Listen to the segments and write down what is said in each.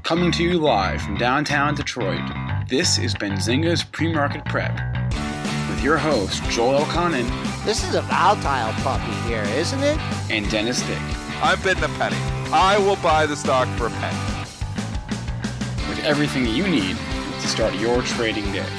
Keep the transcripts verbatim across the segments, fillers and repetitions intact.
Coming to you live from downtown Detroit, this is Benzinga's Pre-Market Prep. With your host, Joel Elconin. This is a volatile puppy here, isn't it? And Dennis Dick. I'm bidding a penny. I will buy the stock for a penny. With everything that you need to start your trading day.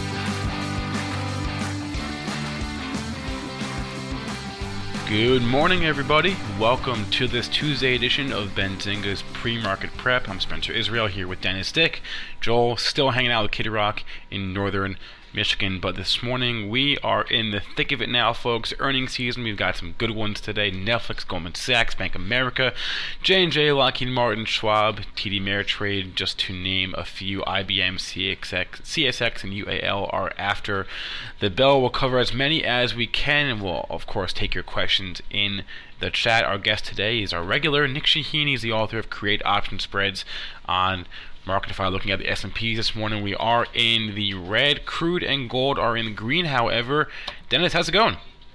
Good morning, everybody. Welcome to this Tuesday edition of Benzinga's Pre-Market Prep. I'm Spencer Israel here with Dennis Dick. Joel still hanging out with Kitty Rock in northern Michigan, but this morning we are in the thick of it now, folks. Earnings season, we've got some good ones today. Netflix, Goldman Sachs, Bank of America, J and J, Lockheed Martin, Schwab, T D Ameritrade, just to name a few. I B M, C X X, C S X, and U A L are after the bell. We'll cover as many as we can, and we'll, of course, take your questions in the chat. Our guest today is our regular Nick Shaheen. He's the author of Create Option Spreads on Marketify. Looking at the S and Ps this morning, we are in the red. Crude and gold are in the green, however. Dennis, how's it going?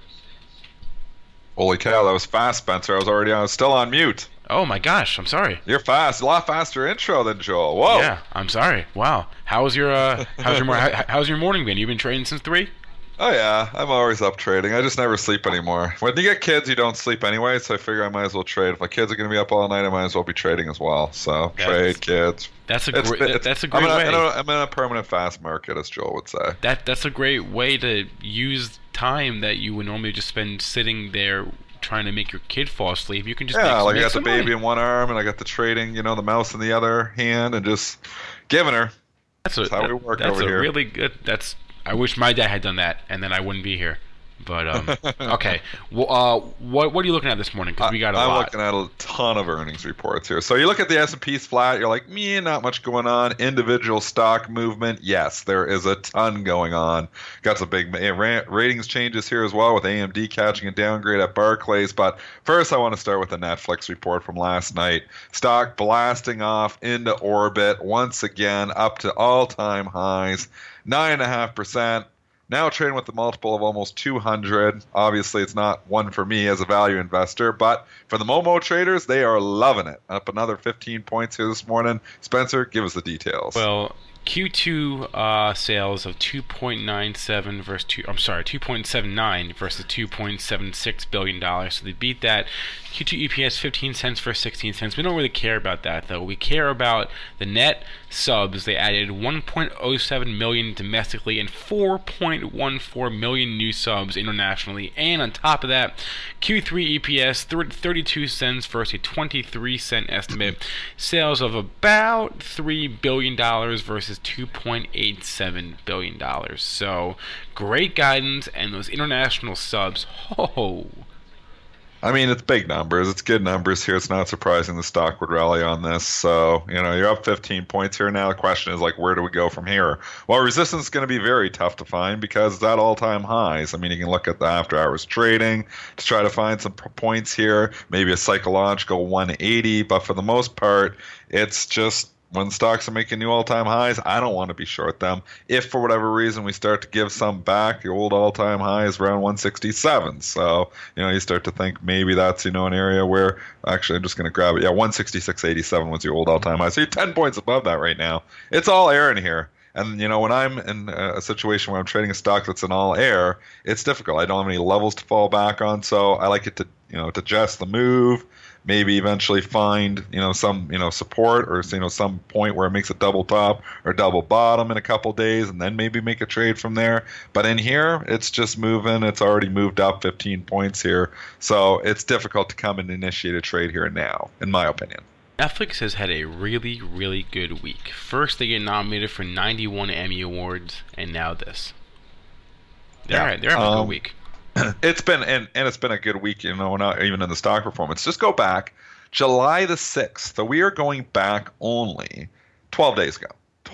Holy cow, that was fast, Spencer. I was already on, still on mute. Oh my gosh, I'm sorry. You're fast. A lot faster intro than Joel. Whoa. Yeah, I'm sorry. Wow. How's your uh, how's your how, how's your morning been? You've been trading since three? Oh yeah, I'm always up trading. I just never sleep anymore. When you get kids, you don't sleep anyway, so I figure I might as well trade. If my kids are going to be up all night, I might as well be trading as well. So that's, trade, kids. That's a great. It's, that's a great I'm in a, way. In a, I'm in a permanent fast market, as Joel would say. That that's a great way to use time that you would normally just spend sitting there trying to make your kid fall asleep. You can just yeah, make, like make I got the baby money. in one arm, and I got the trading, you know, the mouse in the other hand, and just giving her. That's, a, that's how that, we work that's over a here. really good. That's. I wish my dad had done that, and then I wouldn't be here. But um, okay, well, uh, what what are you looking at this morning? Because we got a I'm lot. looking at a ton of earnings reports here. So you look at the S and P's flat, you're like, me, not much going on. Individual stock movement, yes, there is a ton going on. Got some big ratings changes here as well, with A M D catching a downgrade at Barclays. But first, I want to start with the Netflix report from last night. Stock blasting off into orbit once again, up to all-time highs, nine point five percent. Now trading with a multiple of almost two hundred. Obviously, it's not one for me as a value investor, but for the Momo traders, they are loving it. Up another fifteen points here this morning. Spencer, give us the details. Well, Q two uh, sales of two point nine seven versus two. I'm sorry, two point seven nine versus two point seven six billion dollars. So they beat that. Q two E P S fifteen cents versus sixteen cents. We don't really care about that though. We care about the net subs. They added one point oh seven million domestically and four point one four million new subs internationally. And on top of that, Q three E P S thirty-two cents versus a twenty-three cent estimate. Sales of about three billion dollars versus two point eight seven billion dollars. So great guidance, and those international subs, oh. I mean, it's big numbers. It's good numbers here. It's not surprising the stock would rally on this. So, you know, you're up fifteen points here now. The question is, like, where do we go from here? Well, resistance is going to be very tough to find because it's at all-time highs. I mean, you can look at the after-hours trading to try to find some points here, maybe a psychological one eighty. But for the most part, it's just when stocks are making new all-time highs, I don't want to be short them. If for whatever reason we start to give some back, the old all-time high is around one sixty-seven. So, you know, you start to think maybe that's, you know, an area where, actually, I'm just going to grab it. Yeah, one sixty-six eighty-seven was your old all-time high. So you're ten points above that right now. It's all air in here. And, you know, when I'm in a situation where I'm trading a stock that's in all air, it's difficult. I don't have any levels to fall back on. So I like it to, you know, to adjust the move, maybe eventually find, you know, some, you know, support or, you know, some point where it makes a double top or double bottom in a couple days, and then maybe make a trade from there. But in here, it's just moving. It's already moved up fifteen points here. So it's difficult to come and initiate a trade here now, in my opinion. Netflix has had a really, really good week. First, they get nominated for ninety-one Emmy Awards, and now this. They're, Yeah. they're having a Um, good week. It's been and, and it's been a good week, you know, not even in the stock performance. Just go back July the sixth. So we are going back only twelve days ago.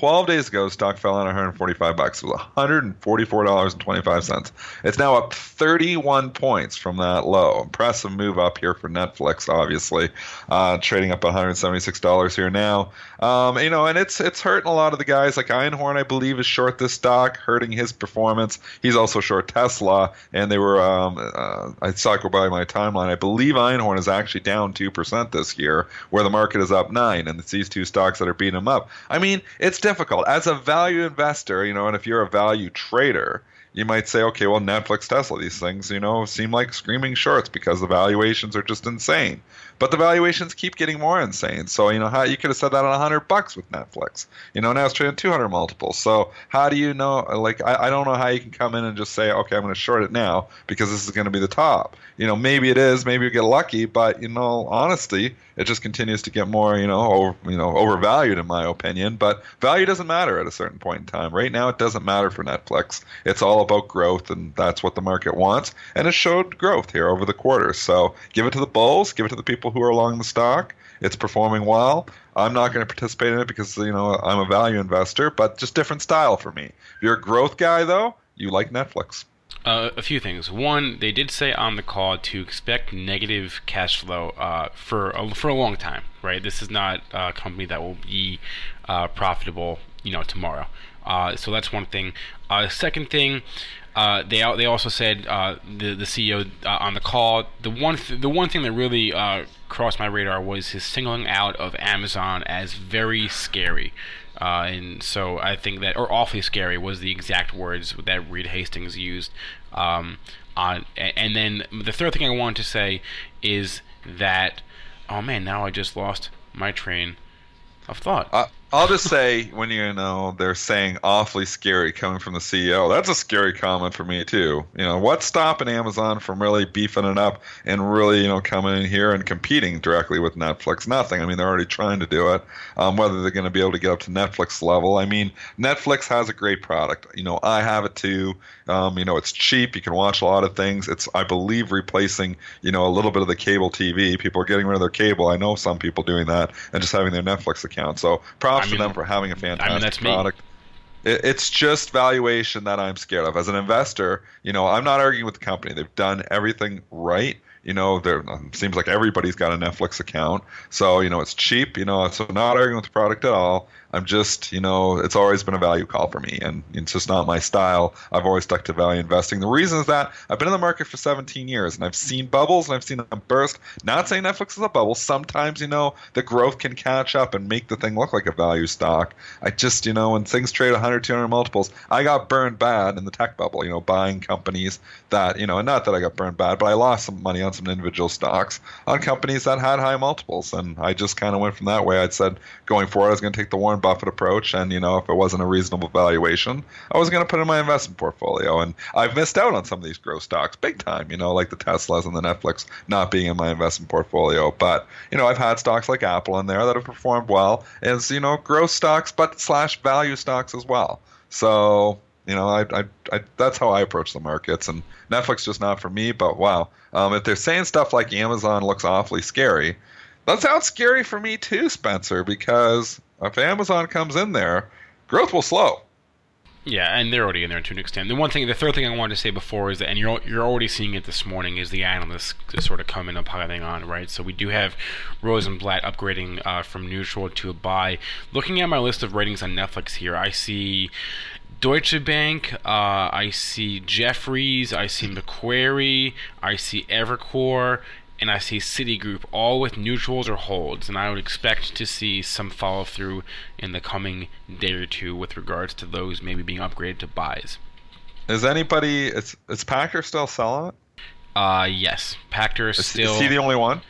twelve days ago, stock fell on one hundred forty-five bucks. It was one hundred forty-four dollars and twenty-five cents. It's now up thirty-one points from that low. Impressive move up here for Netflix, obviously, uh, trading up one hundred seventy-six dollars here now. Um, you know, and it's it's hurting a lot of the guys. Like Einhorn, I believe, is short this stock, hurting his performance. He's also short Tesla, and they were. Um, uh, I saw it go by my timeline. I believe Einhorn is actually down two percent this year, where the market is up nine, and it's these two stocks that are beating them up. I mean, it's difficult as a value investor, you know, and if you're a value trader, you might say, okay, well, Netflix, Tesla, these things, you know, seem like screaming shorts because the valuations are just insane. But the valuations keep getting more insane. So, you know, how you could have said that on one hundred bucks with Netflix. You know, now it's trading two hundred multiples. So how do you know, like, I, I don't know how you can come in and just say, okay, I'm going to short it now because this is going to be the top. You know, maybe it is, maybe you get lucky, but, you know, honestly, it just continues to get more, you know, over, you know, overvalued in my opinion. But value doesn't matter at a certain point in time. Right now, it doesn't matter for Netflix. It's all about growth, and that's what the market wants. And it showed growth here over the quarter. So give it to the bulls, give it to the people who are along the stock. It's performing well. I'm not going to participate in it because, you know, I'm a value investor, but just different style for me. If you're a growth guy, though, you like Netflix. Uh, a few things. One, they did say on the call to expect negative cash flow uh, for a, for a long time, right? This is not a company that will be uh, profitable, you know, tomorrow. Uh, so that's one thing. Uh, second thing, uh, they they also said uh, the the C E O uh, on the call. The one th- the one thing that really uh, crossed my radar was his singling out of Amazon as very scary. Uh, and so I think that, or awfully scary, was the exact words that Reed Hastings used. Um, on and then the third thing I wanted to say is that, oh man, now I just lost my train of thought. Uh, I'll just say, when you know they're saying awfully scary coming from the C E O, that's a scary comment for me too. You know, what's stopping Amazon from really beefing it up and really, you know, coming in here and competing directly with Netflix? Nothing. I mean, they're already trying to do it. Um, whether they're going to be able to get up to Netflix level, I mean, Netflix has a great product. You know, I have it too. Um, you know, it's cheap. You can watch a lot of things. It's, I believe, replacing, you know, a little bit of the cable T V. People are getting rid of their cable. I know some people doing that and just having their Netflix account. So props I mean, for them for having a fantastic I mean, that's product. Me. It, it's just valuation that I'm scared of. As an investor, you know, I'm not arguing with the company. They've done everything right. You know, there um, seems like everybody's got a Netflix account. So, you know, it's cheap. You know, so not arguing with the product at all. I'm just, you know, it's always been a value call for me, and it's just not my style. I've always stuck to value investing. The reason is that I've been in the market for seventeen years, and I've seen bubbles, and I've seen them burst. Not saying Netflix is a bubble. Sometimes, you know, the growth can catch up and make the thing look like a value stock. I just, you know, when things trade one hundred, two hundred multiples, I got burned bad in the tech bubble, you know, buying companies that, you know, and not that I got burned bad, but I lost some money on some individual stocks on companies that had high multiples, and I just kind of went from that way. I'd said going forward, I was going to take the Warren Buffett approach, and, you know, if it wasn't a reasonable valuation, I was going to put it in my investment portfolio. And I've missed out on some of these growth stocks big time, you know, like the Teslas and the Netflix not being in my investment portfolio. But, you know, I've had stocks like Apple in there that have performed well as, you know, growth stocks, but slash value stocks as well. So, you know, I, I, I, that's how I approach the markets, and Netflix just not for me. But wow, um, if they're saying stuff like Amazon looks awfully scary, that sounds scary for me too, Spencer, because if Amazon comes in there, growth will slow. Yeah, and they're already in there to an extent. The one thing, the third thing I wanted to say before is that, and you're you're already seeing it this morning, is the analysts to sort of come in and piling on, right? So we do have Rosenblatt upgrading uh, from neutral to a buy. Looking at my list of ratings on Netflix here, I see Deutsche Bank, uh, I see Jefferies, I see Macquarie, I see Evercore, and I see Citigroup, all with neutrals or holds, and I would expect to see some follow-through in the coming day or two with regards to those maybe being upgraded to buys. Is anybody, is, is Packer still selling it? Uh, yes. Packer is, is still... Is he the only one?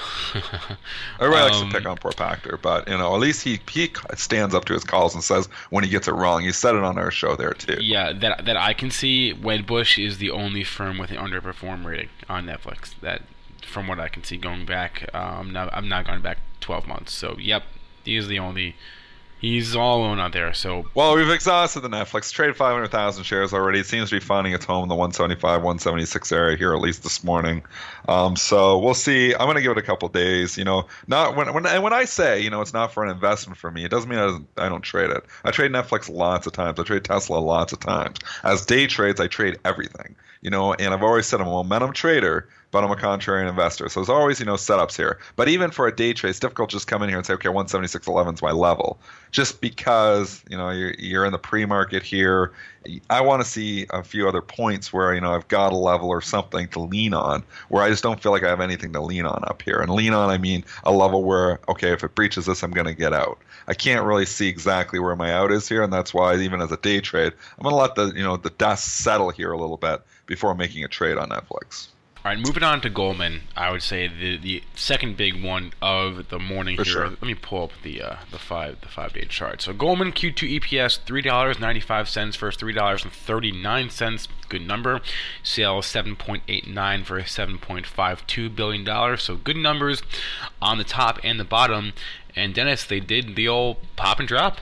Everybody likes um, to pick on poor Pachter, but, you know, at least he, he stands up to his calls and says when he gets it wrong. He said it on our show there, too. Yeah, that that I can see, Wedbush is the only firm with an underperform rating on Netflix. That... From what I can see, going back, uh, I'm not I'm not going back twelve months. So, yep, he is the only He's all alone out there. So well, we've exhausted the Netflix. Traded five hundred thousand shares already. It seems to be finding its home in the one seventy-five, one seventy-six area here, at least this morning. Um, so we'll see. I'm going to give it a couple days. You know, not when when and when I say, you know, it's not for an investment for me, it doesn't mean I don't, I don't trade it. I trade Netflix lots of times. I trade Tesla lots of times. As day trades, I trade everything. You know, and I've always said I'm a momentum trader, but I'm a contrarian investor. So there's always, you know, setups here. But even for a day trade, it's difficult to just come in here and say, okay, one seventy-six eleven is my level. Just because, you know, you're, you're in the pre-market here. I want to see a few other points where, you know, I've got a level or something to lean on, where I just don't feel like I have anything to lean on up here. And lean on, I mean a level where, okay, if it breaches this, I'm going to get out. I can't really see exactly where my out is here, and that's why even as a day trade, I'm going to let the, you know, the dust settle here a little bit before making a trade on Netflix. All right, moving on to Goldman, I would say the the second big one of the morning For here. sure. Let me pull up the uh, the five the five day chart. So Goldman Q two E P S three dollars and ninety five cents versus three dollars and thirty nine cents. Good number. Sales seven point eight nine for seven point five two billion dollars. So good numbers on the top and the bottom. And Dennis, they did the old pop and drop.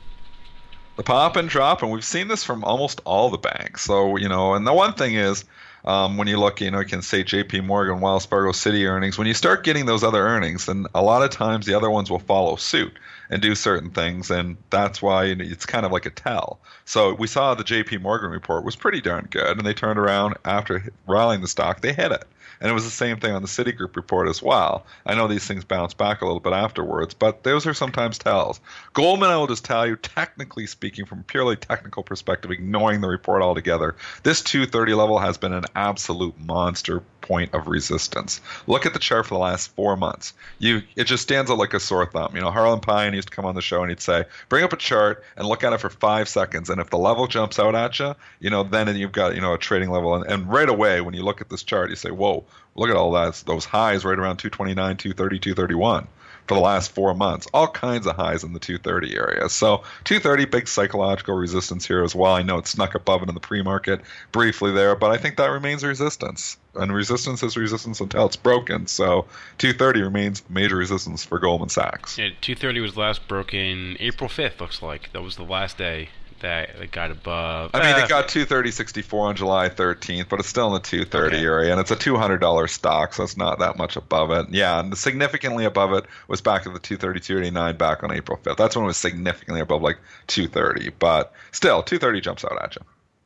The pop and drop, and we've seen this from almost all the banks. So, you know, and the one thing is, um, when you look, you know, you can say J P Morgan, Wells Fargo, Citi earnings. When you start getting those other earnings, then a lot of times the other ones will follow suit and do certain things, and that's why it's kind of like a tell. So we saw the J P Morgan report was pretty darn good, and they turned around after rallying the stock, they hit it. And it was the same thing on the Citigroup report as well. I know these things bounce back a little bit afterwards, but those are sometimes tells. Goldman, I will just tell you, technically speaking, from a purely technical perspective, ignoring the report altogether, this two thirty level has been an absolute monster point of resistance. Look at the chart for the last four months. You, it just stands out like a sore thumb. You know, Harlan Pine used to come on the show and he'd say, bring up a chart and look at it for five seconds. And if the level jumps out at you, you know, then you've got, you know, a trading level. And, and right away, when you look at this chart, you say, whoa, look at all that, those highs right around two twenty-nine, two thirty, two thirty-one for the last four months. All kinds of highs in the two thirty area. So two thirty, big psychological resistance here as well. I know it snuck above it in the pre-market briefly there, but I think that remains resistance. And resistance is resistance until it's broken. So two thirty remains major resistance for Goldman Sachs. Yeah, two thirty was last broken April fifth, looks like. That was the last day that it got above. I mean, uh, it got two thirty sixty-four on July thirteenth, but it's still in the two thirty Okay. area, and it's a two hundred dollars stock, so it's not that much above it. Yeah, and significantly above it was back at the two thirty, two eighty-nine back on April fifth. That's when it was significantly above like two thirty, but still, two thirty jumps out at you.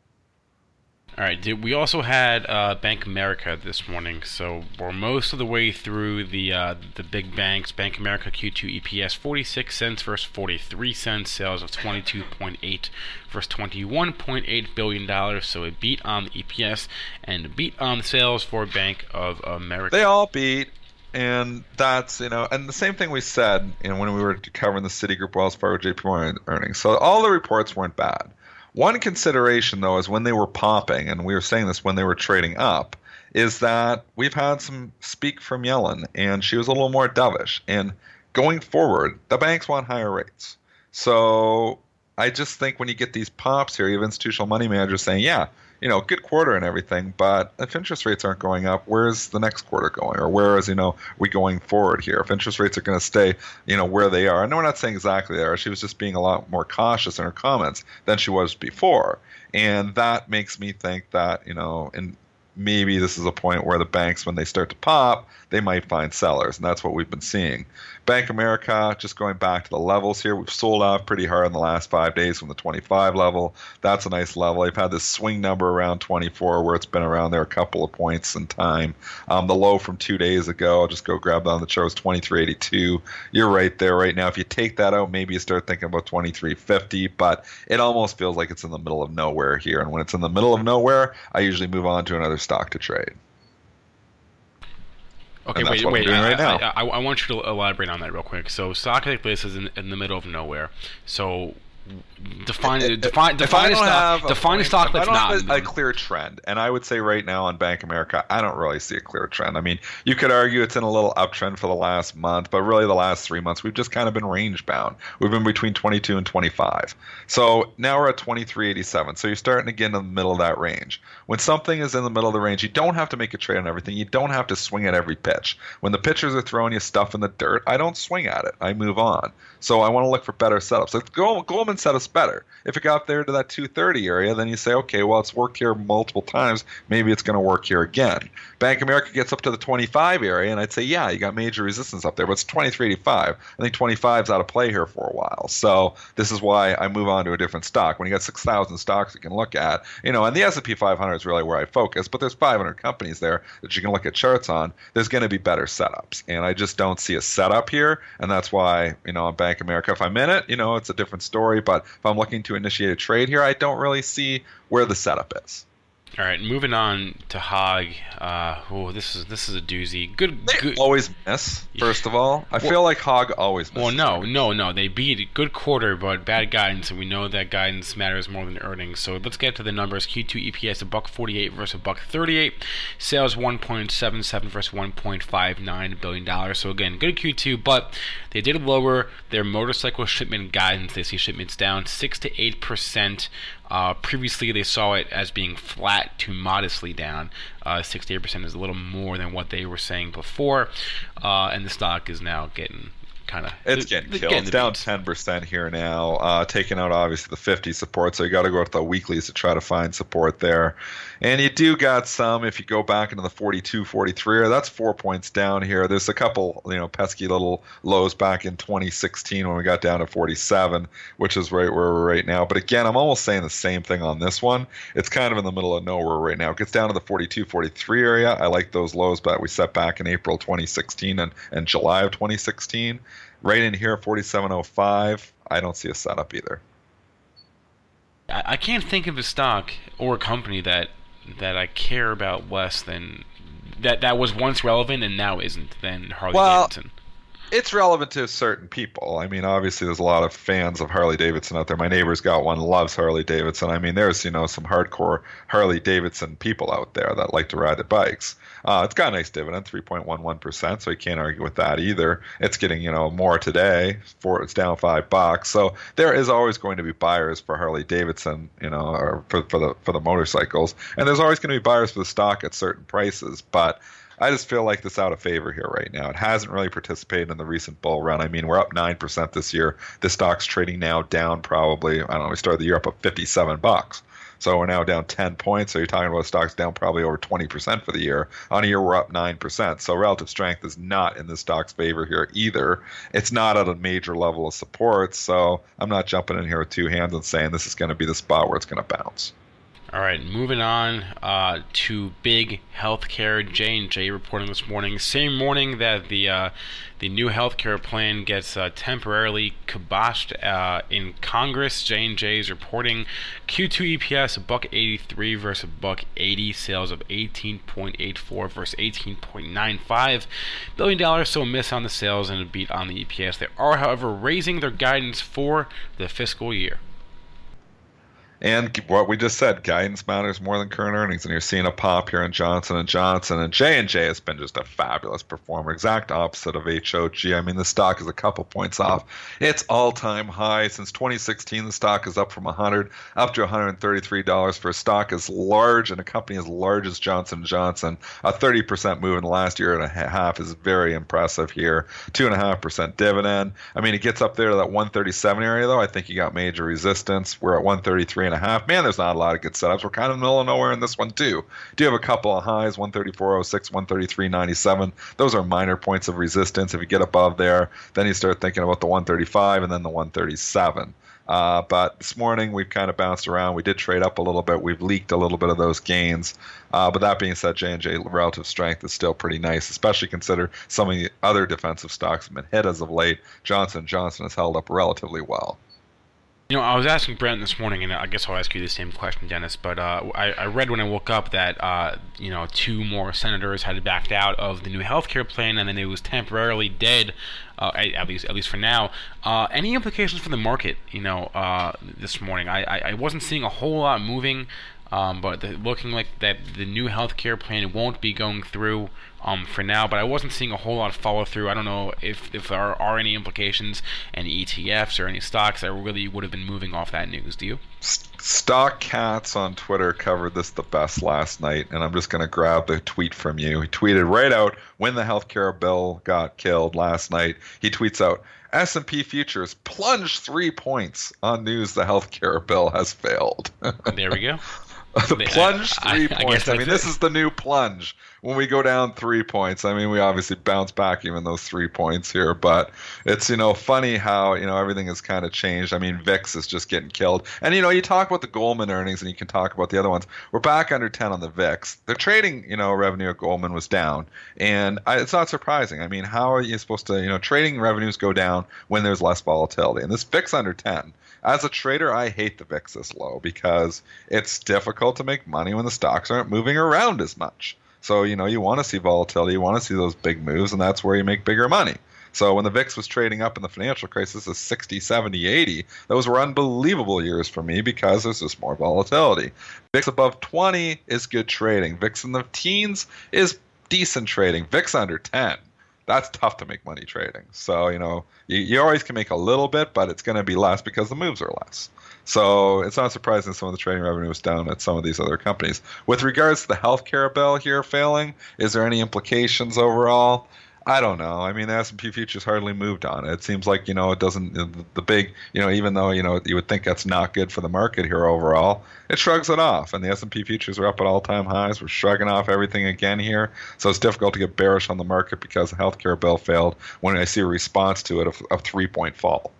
All right. Did, we also had uh, Bank of America this morning, so we're most of the way through the uh, the big banks. Bank of America Q two E P S forty-six cents versus forty-three cents. Sales of twenty-two point eight versus twenty-one point eight billion dollars. So it beat on the E P S and it beat on the sales for Bank of America. They all beat, and that's, you know, and the same thing we said, you know, when we were covering the Citigroup, Wells Fargo, J P Morgan earnings. So all the reports weren't bad. One consideration, though, is when they were popping, and we were saying this when they were trading up, is that we've had some speak from Yellen, and she was a little more dovish. And going forward, the banks want higher rates. So I just think when you get these pops here, you have institutional money managers saying, yeah, you know, good quarter and everything, but if interest rates aren't going up, where's the next quarter going? Or where is, you know, we going forward here? If interest rates are going to stay, you know, where they are. I know we're not saying exactly there. She was just being a lot more cautious in her comments than she was before. And that makes me think that, you know, and maybe this is a point where the banks, when they start to pop, they might find sellers. And that's what we've been seeing. Bank of America, just going back to the levels here, we've sold off pretty hard in the last five days from the twenty-five level. That's a nice level. I've had this swing number around twenty-four where it's been around there a couple of points in time. Um, the low from two days ago, I'll just go grab that on the chart, was twenty-three eighty-two. You're right there right now. If you take that out, maybe you start thinking about twenty-three fifty, but it almost feels like it's in the middle of nowhere here. And when it's in the middle of nowhere, I usually move on to another stock to trade. Okay, And that's wait, what wait. we're doing I, right now. I, I, I want you to elaborate on that real quick. So, stock like this is in, in the middle of nowhere. So, define If- define if define I a don't stock. have a Define a point- stock if that's I don't not. have a, a clear trend, and I would say right now on Bank of America, I don't really see a clear trend. I mean, you could argue it's in a little uptrend for the last month, but really the last three months we've just kind of been range bound. We've been between twenty-two and twenty-five. So now we're at twenty-three eighty-seven. So you're starting to get in the middle of that range. When something is in the middle of the range, you don't have to make a trade on everything. You don't have to swing at every pitch. When the pitchers are throwing you stuff in the dirt, I don't swing at it. I move on. So I want to look for better setups. Like Goldman set us better. If it got there to that two thirty area, then you say, okay, well, it's worked here multiple times. Maybe it's going to work here again. Bank of America gets up to the twenty-five area, and I'd say, yeah, you got major resistance up there, but it's twenty-three eighty-five. I think twenty-five is out of play here for a while. So this is why I move on to a different stock. When you got six thousand stocks you can look at, you know, and the S and P five hundred is really where I focus, but there's five hundred companies there that you can look at charts on. There's going to be better setups, and I just don't see a setup here, and that's why, you know, on Bank of America, if I'm in it, you know, it's a different story, but if I'm looking to initiate a trade here, I don't really see where the setup is. All right, moving on to H O G. Uh, oh, this is this is a doozy. Good, They good. always miss, first of all. I Well- feel like H O G always misses. Well, no, no, no. They beat a good quarter, but bad guidance, and we know that guidance matters more than earnings. So let's get to the numbers. Q two E P S a buck forty-eight versus a buck thirty-eight. Sales one point seven seven versus one point five nine billion dollars. So again, good Q two, but they did lower their motorcycle shipment guidance. They see shipments down six to eight percent. Uh, previously, they saw it as being flat to modestly down. Uh, six to eight percent is a little more than what they were saying before, uh, and the stock is now getting kind of It's getting killed. It's down ten percent here now, uh, taking out obviously the fifty support, so you got to go to the weeklies to try to find support there. And you do got some, if you go back into the forty-two, forty-three, that's four points down here. There's a couple, you know, pesky little lows back in twenty sixteen when we got down to forty-seven, which is right where we're right now. But again, I'm almost saying the same thing on this one. It's kind of in the middle of nowhere right now. It gets down to the forty-two, forty-three area. I like those lows, but we set back in April twenty sixteen and, and July of twenty sixteen. Right in here, forty-seven oh five, I don't see a setup either. I, I can't think of a stock or a company that that I care about less than that that was once relevant and now isn't than Harley Well, Davidson. It's relevant to certain people. I mean, obviously, there's a lot of fans of Harley Davidson out there. My neighbor's got one, loves Harley Davidson. I mean, there's, you know, some hardcore Harley Davidson people out there that like to ride the bikes. Uh, it's got a nice dividend, three point one one percent, so you can't argue with that either. It's getting, you know, more today. For it's down five bucks. So there is always going to be buyers for Harley Davidson, you know, or for, for the for the motorcycles, and there's always going to be buyers for the stock at certain prices, but I just feel like this out of favor here right now. It hasn't really participated in the recent bull run. I mean, we're up nine percent this year. The stock's trading now down probably, I don't know, we started the year up at fifty-seven bucks. So we're now down ten points. So you're talking about stocks down probably over twenty percent for the year. On a year, we're up nine percent. So relative strength is not in the stock's favor here either. It's not at a major level of support. So I'm not jumping in here with two hands and saying this is going to be the spot where it's going to bounce. All right, moving on uh, to big healthcare. J and J reporting this morning, same morning that the uh, the new healthcare plan gets uh, temporarily kiboshed uh, in Congress. J and J is reporting Q two E P S a buck eighty-three versus a buck eighty, sales of eighteen point eight four versus eighteen point nine five billion dollars. So a miss on the sales and a beat on the E P S. They are, however, raising their guidance for the fiscal year. And what we just said, guidance matters more than current earnings. And you're seeing a pop here in Johnson and Johnson. And J and J has been just a fabulous performer, exact opposite of H O G. I mean, the stock is a couple points off its all-time high. Since twenty sixteen, the stock is up from one hundred up to one hundred thirty-three dollars for a stock as large and a company as large as Johnson and Johnson. A thirty percent move in the last year and a half is very impressive here. two point five percent dividend. I mean, it gets up there to that one thirty-seven area, though. I think you got major resistance. We're at one thirty-three and a half. Man, there's not a lot of good setups. We're kind of in the middle of nowhere in this one too. Do have a couple of highs, one thirty-four oh six, one thirty-three ninety-seven. Those are minor points of resistance. If you get above there, then you start thinking about the one thirty-five and then the one thirty-seven. Uh, but this morning we've kind of bounced around. We did trade up a little bit. We've leaked a little bit of those gains. Uh, but that being said, J and J relative strength is still pretty nice, especially consider some of the other defensive stocks have been hit as of late. Johnson and Johnson has held up relatively well. You know, I was asking Brent this morning, and I guess I'll ask you the same question, Dennis. But uh, I, I read when I woke up that uh, you know two more senators had backed out of the new healthcare plan, and then it was temporarily dead, uh, at least at least for now. Uh, any implications for the market? You know, uh, this morning I, I, I wasn't seeing a whole lot moving, um, but the, looking like that the new healthcare plan won't be going through. Um, for now, but I wasn't seeing a whole lot of follow through. I don't know if, if there are any implications, any E T Fs or any stocks that really would have been moving off that news. Do you? Stock Cats on Twitter covered this the best last night, and I'm just going to grab the tweet from you. He tweeted right out when the healthcare bill got killed last night. He tweets out, S and P futures plunged three points on news the healthcare bill has failed. There we go. The plunge three I, I, points. I, I mean, it. this is the new plunge. When we go down three points, I mean, we obviously bounce back even those three points here. But it's, you know, funny how, you know, everything has kind of changed. I mean, V I X is just getting killed. And, you know, you talk about the Goldman earnings and you can talk about the other ones. We're back under ten on the V I X. The trading, you know, revenue at Goldman was down. And I, it's not surprising. I mean, how are you supposed to, you know, trading revenues go down when there's less volatility? And this V I X under ten. As a trader, I hate the V I X this low because it's difficult to make money when the stocks aren't moving around as much. So, you know, you want to see volatility, you want to see those big moves, and that's where you make bigger money. So when the V I X was trading up in the financial crisis of sixty, seventy, eighty, those were unbelievable years for me because there's just more volatility. V I X above twenty is good trading. V I X in the teens is decent trading. V I X under ten. That's tough to make money trading. So, you know, you, you always can make a little bit, but it's going to be less because the moves are less. So it's not surprising some of the trading revenue is down at some of these other companies. With regards to the healthcare bill here failing, is there any implications overall? I don't know. I mean, the S and P futures hardly moved on it. It seems like, you know, it doesn't, the big, you know, even though, you know, you would think that's not good for the market here overall, it shrugs it off. And the S and P futures are up at all-time highs. We're shrugging off everything again here. So it's difficult to get bearish on the market because the healthcare bill failed when I see a response to it of a three-point fall.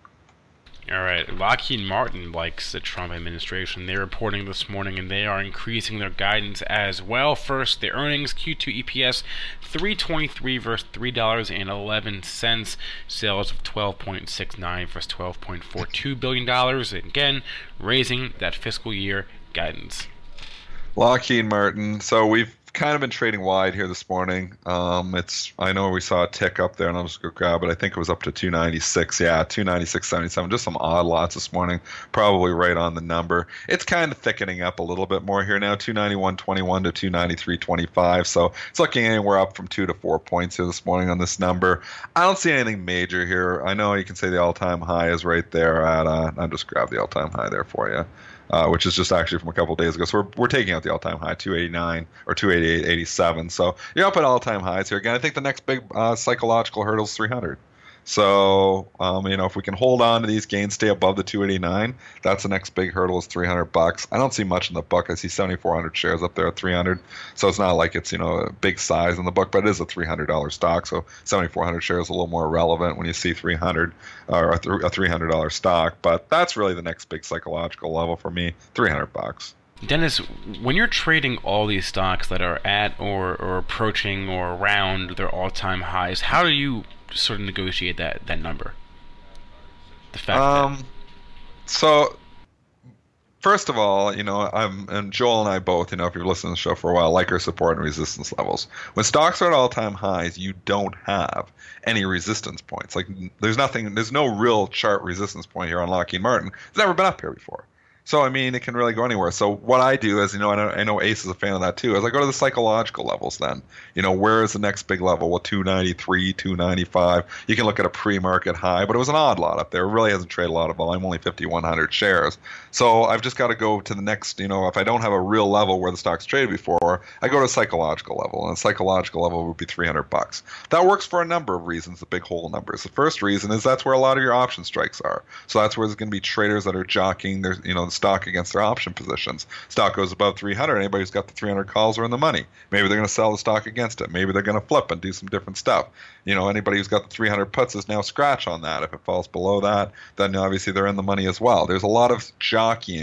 All right. Lockheed Martin likes the Trump administration. They're reporting this morning, and they are increasing their guidance as well. First, the earnings, Q two E P S, three twenty-three versus three dollars and eleven cents. Sales of twelve point six nine versus twelve point four two billion dollars. Again, raising that fiscal year guidance. Lockheed Martin. So we've kind of been trading wide here this morning. Um, it's I know we saw a tick up there, and I'm just going to grab it. I think it was up to two ninety-six. Yeah, two ninety-six seventy-seven. Just some odd lots this morning. Probably right on the number. It's kind of thickening up a little bit more here now. two ninety-one twenty-one to two ninety-three twenty-five. So it's looking anywhere up from two to four points here this morning on this number. I don't see anything major here. I know you can say the all-time high is right there at. Uh, I'll just grab the all-time high there for you. Uh, which is just actually from a couple of days ago. So we're, we're taking out the all-time high, two eighty-nine or two eighty-eight eighty-seven. So you're up at all-time highs here. Again, I think the next big uh, psychological hurdle is three hundred. So, um, you know, if we can hold on to these gains, stay above the two eighty-nine, that's the next big hurdle is three hundred bucks. I don't see much in the book. I see seventy-four hundred shares up there at three hundred. So it's not like it's, you know, a big size in the book, but it is a three hundred dollars stock. So seventy-four hundred shares is a little more relevant when you see three hundred or a, th- a three hundred dollars stock. But that's really the next big psychological level for me, three hundred bucks. Dennis, when you're trading all these stocks that are at or, or approaching or around their all-time highs, how do you sort of negotiate that, that number? The fact um, that... So, first of all, you know, I'm and Joel and I both, you know, if you've listened to the show for a while, like our support and resistance levels. When stocks are at all-time highs, you don't have any resistance points. Like, there's nothing, there's no real chart resistance point here on Lockheed Martin. It's never been up here before. So, I mean, it can really go anywhere. So what I do is, you know, I know, I know Ace is a fan of that too, is I go to the psychological levels then. You know, where is the next big level? Well, two ninety-three, two ninety-five. You can look at a pre-market high, but it was an odd lot up there. It really hasn't traded a lot of volume, only fifty-one hundred shares. So I've just got to go to the next, you know, if I don't have a real level where the stock's traded before, I go to a psychological level, and the psychological level would be three hundred bucks. That works for a number of reasons, the big whole numbers. The first reason is that's where a lot of your option strikes are. So that's where there's going to be traders that are jockeying their, you know, the stock against their option positions. Stock goes above three hundred. Anybody who's got the three hundred calls are in the money. Maybe they're going to sell the stock against it. Maybe they're going to flip and do some different stuff. You know, anybody who's got the three hundred puts is now scratch on that. If it falls below that, then obviously they're in the money as well. There's a lot of jockeying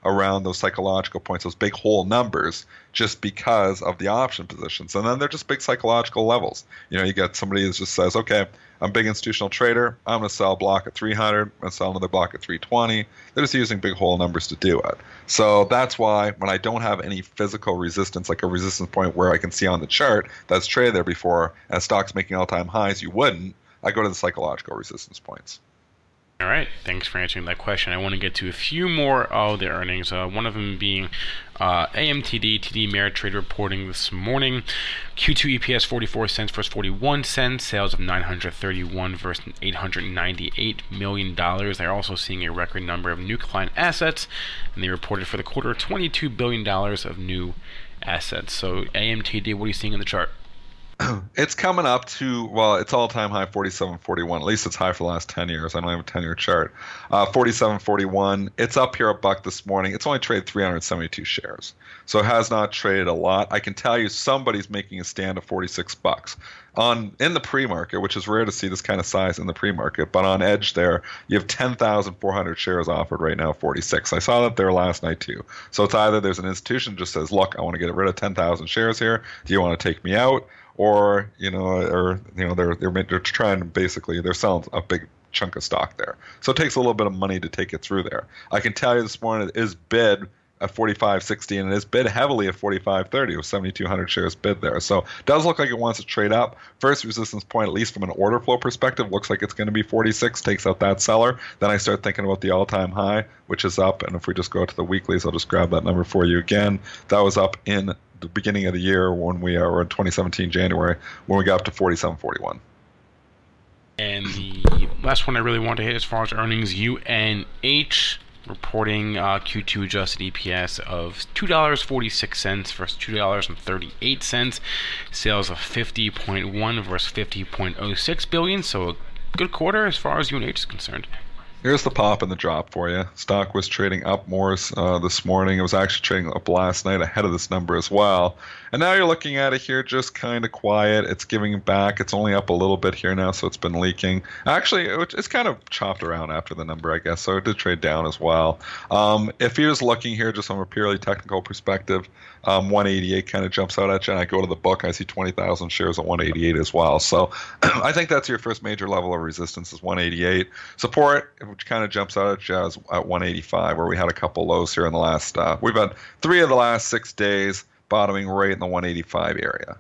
around those psychological points, those big whole numbers, just because of the option positions. And then they're just big psychological levels. You know, you get somebody that just says, okay, I'm a big institutional trader. I'm going to sell a block at three hundred. I'm going to sell another block at three twenty. They're just using big whole numbers to do it. So that's why when I don't have any physical resistance, like a resistance point where I can see on the chart that's traded there before, and stock's making all-time highs, you wouldn't. I go to the psychological resistance points. All right, thanks for answering that question. I want to get to a few more of the earnings, uh, one of them being uh, A M T D, T D Ameritrade reporting this morning. Q two E P S forty-four cents versus forty-one cents, sales of nine hundred thirty-one versus eight hundred ninety-eight million dollars. They're also seeing a record number of new client assets, and they reported for the quarter twenty-two billion dollars of new assets. So A M T D, what are you seeing in the chart? It's coming up to, well, it's all-time high forty-seven forty-one. At least it's high for the last ten years. I don't have a ten-year chart. Uh, forty-seven forty-one. It's up here a buck this morning. It's only traded three hundred seventy-two shares. So it has not traded a lot. I can tell you somebody's making a stand of forty-six bucks. On in the pre-market, which is rare to see this kind of size in the pre-market, but on Edge there, you have ten thousand four hundred shares offered right now, forty-six. I saw that there last night too. So it's either there's an institution that just says, look, I want to get rid of ten thousand shares here. Do you want to take me out? Or, you know, or, you know, they're, they're, they're trying to basically, they're selling a big chunk of stock there. So it takes a little bit of money to take it through there. I can tell you this morning it is bid at forty-five sixty, and it is bid heavily at forty-five thirty with seventy-two hundred shares bid there. So it does look like it wants to trade up. First resistance point, at least from an order flow perspective, looks like it's going to be forty-six, takes out that seller. Then I start thinking about the all-time high, which is up. And if we just go to the weeklies, I'll just grab that number for you again. That was up in the beginning of the year when we are in twenty seventeen January, when we got up to forty-seven forty-one. And the last one I really want to hit as far as earnings, U N H reporting uh, Q two adjusted E P S of two dollars and forty-six cents versus two dollars and thirty-eight cents. Sales of fifty point one versus fifty point oh six billion. So a good quarter as far as U N H is concerned. Here's the pop and the drop for you. Stock was trading up more uh, this morning. It was actually trading up last night ahead of this number as well. And now you're looking at it here just kind of quiet. It's giving back. It's only up a little bit here now, so it's been leaking. Actually, it's kind of chopped around after the number, I guess, so it did trade down as well. Um, if you're just looking here just from a purely technical perspective, um, one eighty-eight kind of jumps out at you, and I go to the book, I see twenty thousand shares at one eighty-eight as well. So I think that's your first major level of resistance is one eighty-eight. Support, which kind of jumps out at you, is at one eighty-five, where we had a couple lows here in the last, uh, we've had three of the last six days bottoming right in the one eighty-five area.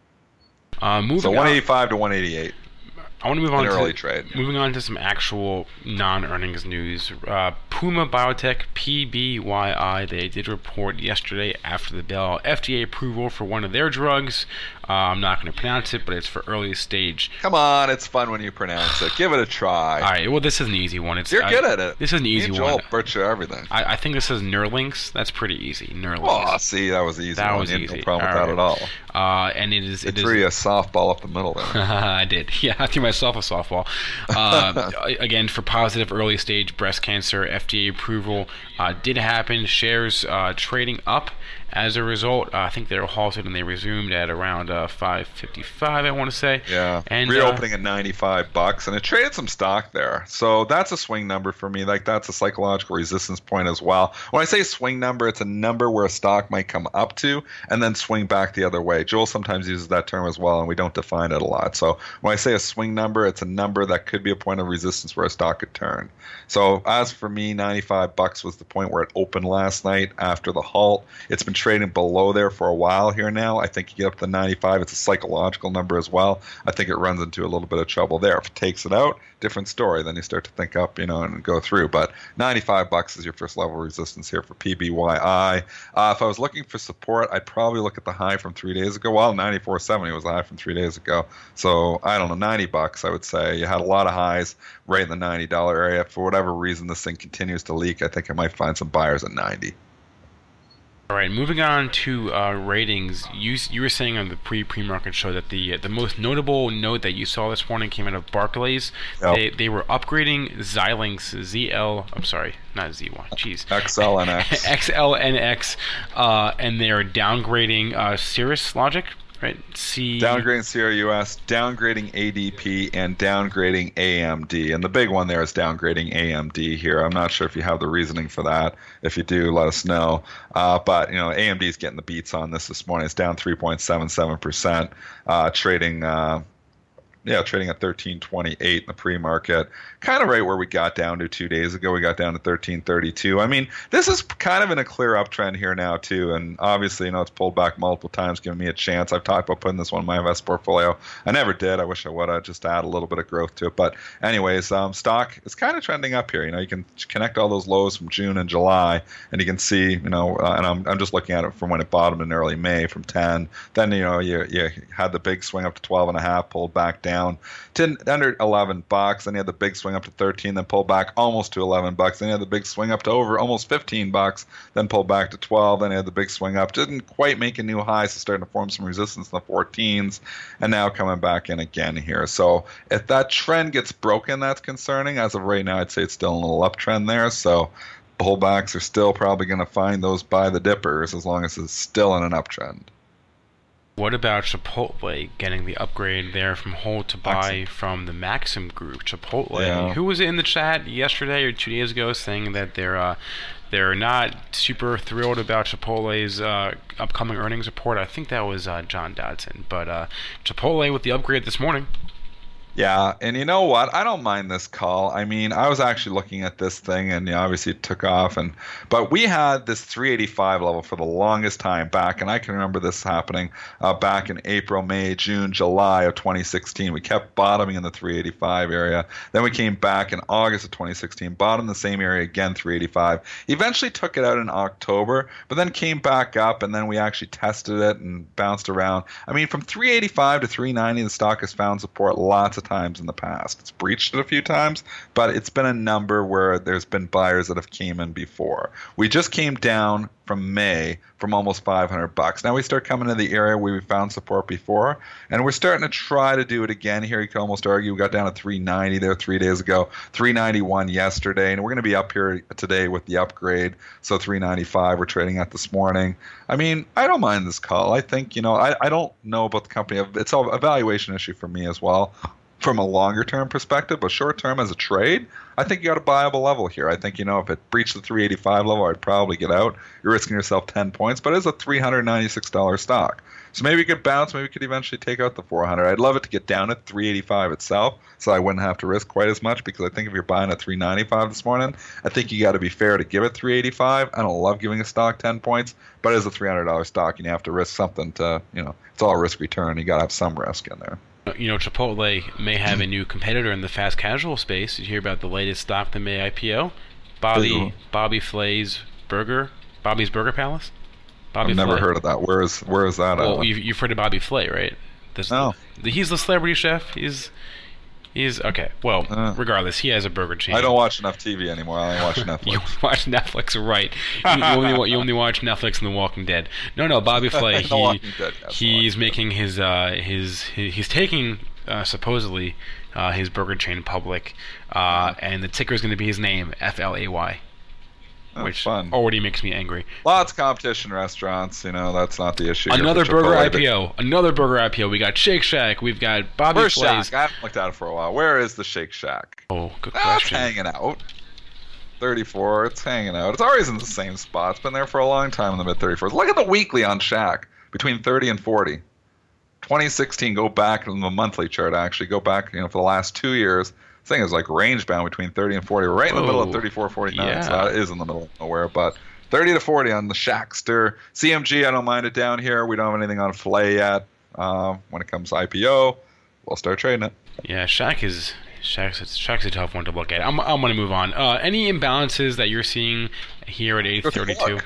Uh, moving so one eighty-five on, to one eighty-eight. I want to move on to early trade. Moving on to some actual non-earnings news. Uh, Puma Biotech, P B Y I, they did report yesterday after the bell F D A approval for one of their drugs. Uh, I'm not going to pronounce it, but it's for early stage. Come on, it's fun when you pronounce it. Give it a try. All right, well, this is an easy one. It's, You're I, good at it. This is an easy Me and Joel one. Butcher everything. I, I think this is Nerlinks. That's pretty easy. Nerlinks. Oh, see, that was easy. That one. was easy. No problem all with right. that at all. Uh, and it is. It It threw is you a softball up the middle there. I did. Yeah, I threw myself a softball. Uh, again, for positive early stage breast cancer, F D A approval uh, did happen. Shares uh, trading up as a result. Uh, I think they were halted and they resumed at around uh, five fifty-five, I want to say. Yeah, and reopening uh, at ninety-five bucks, and it traded some stock there. So that's a swing number for me. Like that's a psychological resistance point as well. When I say swing number, it's a number where a stock might come up to and then swing back the other way. Joel sometimes uses that term as well, and we don't define it a lot. So when I say a swing number, it's a number that could be a point of resistance where a stock could turn. So as for me, ninety-five bucks was the point where it opened last night after the halt. It's been trading below there for a while here now. I think you get up to ninety-five. It's a psychological number as well. I think it runs into a little bit of trouble there. If it takes it out, different story. Then you start to think up, you know, and go through. But ninety-five bucks is your first level of resistance here for P B Y I. Uh, if I was looking for support, I'd probably look at the high from three days ago. Well, ninety-four seventy was the high from three days ago. So I don't know, ninety bucks. I would say you had a lot of highs right in the ninety dollar area. For whatever reason, this thing continues to leak. I think I might find some buyers at ninety. All right, moving on to uh, ratings. You you were saying on the pre pre market show that the the most notable note that you saw this morning came out of Barclays. Yep. They they were upgrading Xilinx Z L. I'm sorry, not Z Y. Jeez. X L N X. X L N X, uh, and they're downgrading uh, Cirrus Logic. right? C Downgrading C R U S, downgrading A D P, and downgrading A M D. And the big one there is downgrading A M D here. I'm not sure if you have the reasoning for that. If you do, let us know. Uh, but, you know, A M D is getting the beats on this this morning. It's down three point seven seven percent, uh, trading... Uh, Yeah, trading at thirteen twenty-eight in the pre-market, kind of right where we got down to two days ago. We got down to thirteen thirty-two. I mean, this is kind of in a clear uptrend here now too, and obviously, you know, it's pulled back multiple times, giving me a chance. I've talked about putting this one in my invest portfolio. I never did. I wish I would have just add a little bit of growth to it. But anyways, um, stock is kind of trending up here. You know, you can connect all those lows from June and July, and you can see, you know, uh, and I'm I'm just looking at it from when it bottomed in early May from ten. Then you know you you had the big swing up to twelve and a half, pulled back down. Down to under eleven bucks, then you had the big swing up to thirteen, then pulled back almost to eleven bucks, then you had the big swing up to over almost fifteen bucks, then pulled back to twelve, then you had the big swing up, didn't quite make a new high, so starting to form some resistance in the fourteens, and now coming back in again here. So if that trend gets broken, that's concerning. As of right now, I'd say it's still a little uptrend there, so pullbacks are still probably going to find those buy the dippers as long as it's still in an uptrend. What about Chipotle getting the upgrade there from hold to buy Maxim. from the Maxim Group? Chipotle, Yeah. who was in the chat yesterday or two days ago saying that they're uh, they're not super thrilled about Chipotle's uh, upcoming earnings report. I think that was uh, John Dodson. But uh, Chipotle with the upgrade this morning. Yeah, and you know what? I don't mind this call. I mean, I was actually looking at this thing, and you know, obviously it took off, and but we had this three eighty-five level for the longest time back, and I can remember this happening uh, back in April, May, June, July of twenty sixteen. We kept bottoming in the three eighty-five area. Then we came back in August of twenty sixteen, bottomed the same area again, three eighty-five. Eventually took it out in October, but then came back up, and then we actually tested it and bounced around. I mean, from three eighty-five to three ninety, the stock has found support lots of times in the past. It's breached it a few times, but it's been a number where there's been buyers that have came in before. We just came down from May from almost five hundred bucks. Now we start coming to the area where we found support before, and we're starting to try to do it again here. You can almost argue we got down to three ninety there three days ago, three ninety-one yesterday, and we're going to be up here today with the upgrade. So three ninety-five we're trading at this morning. I mean, I don't mind this call. I think, you know, I, I don't know about the company. It's a valuation issue for me as well, from a longer term perspective, but short term as a trade, I think you got a buyable level here. I think, you know, if it breached the three eighty-five level, I'd probably get out. You're risking yourself ten points, but it's a three hundred ninety-six dollars stock. So maybe you could bounce, maybe you could eventually take out the four hundred. I'd love it to get down at three eighty-five itself, so I wouldn't have to risk quite as much, because I think if you're buying at three ninety-five this morning, I think you got to be fair to give it three eighty-five. I don't love giving a stock ten points, but it's a three hundred dollars stock, and you have to risk something to, you know, it's all risk return. You got to have some risk in there. You know, Chipotle may have a new competitor in the fast casual space. Did you hear about the latest stock that may I P O? Bobby Bobby Flay's Burger, Bobby's Burger Palace. Bobby I've never Flay. heard of that. Where is where is that? Well, you've, you've heard of Bobby Flay, right? This, No. The, he's the celebrity chef. He's he's okay. Well, Uh. regardless, he has a burger chain. I don't watch enough T V anymore. I only watch Netflix. You watch Netflix, right? You, you, only, you only watch Netflix and The Walking Dead. No, no, Bobby Flay. The he, Walking Dead, yes, The he's Walking making his, uh, his his he's taking uh, supposedly uh, his burger chain public, uh, and the ticker is going to be his name, F L A Y, Oh, which fun. already makes me angry. Lots of competition restaurants. You know, that's not the issue. here Another for burger Chipotle. I P O. Another burger I P O. We got Shake Shack. We've got Bobby Where's Flay's. Shack? I haven't looked at it for a while. Where is the Shake Shack? Oh, good That's question. hanging out. thirty-four. It's hanging out. It's always in the same spot. It's been there for a long time in the mid thirty-fours. Look at the weekly on Shack. Between thirty and forty. twenty sixteen, go back in the monthly chart, actually. Go back, you know, for the last two years. This thing is like range bound between thirty and forty. We're right in the middle of Whoa. thirty-four forty-nine. Yeah. So that is in the middle of nowhere. But thirty to forty on the Shackster. C M G, I don't mind it down here. We don't have anything on Filet yet. Uh, when it comes to I P O, we'll start trading it. Yeah, Shaq is Shaq's, Shaq's a tough one to look at. I'm I'm gonna move on. Uh, any imbalances that you're seeing here at eight thirty-two?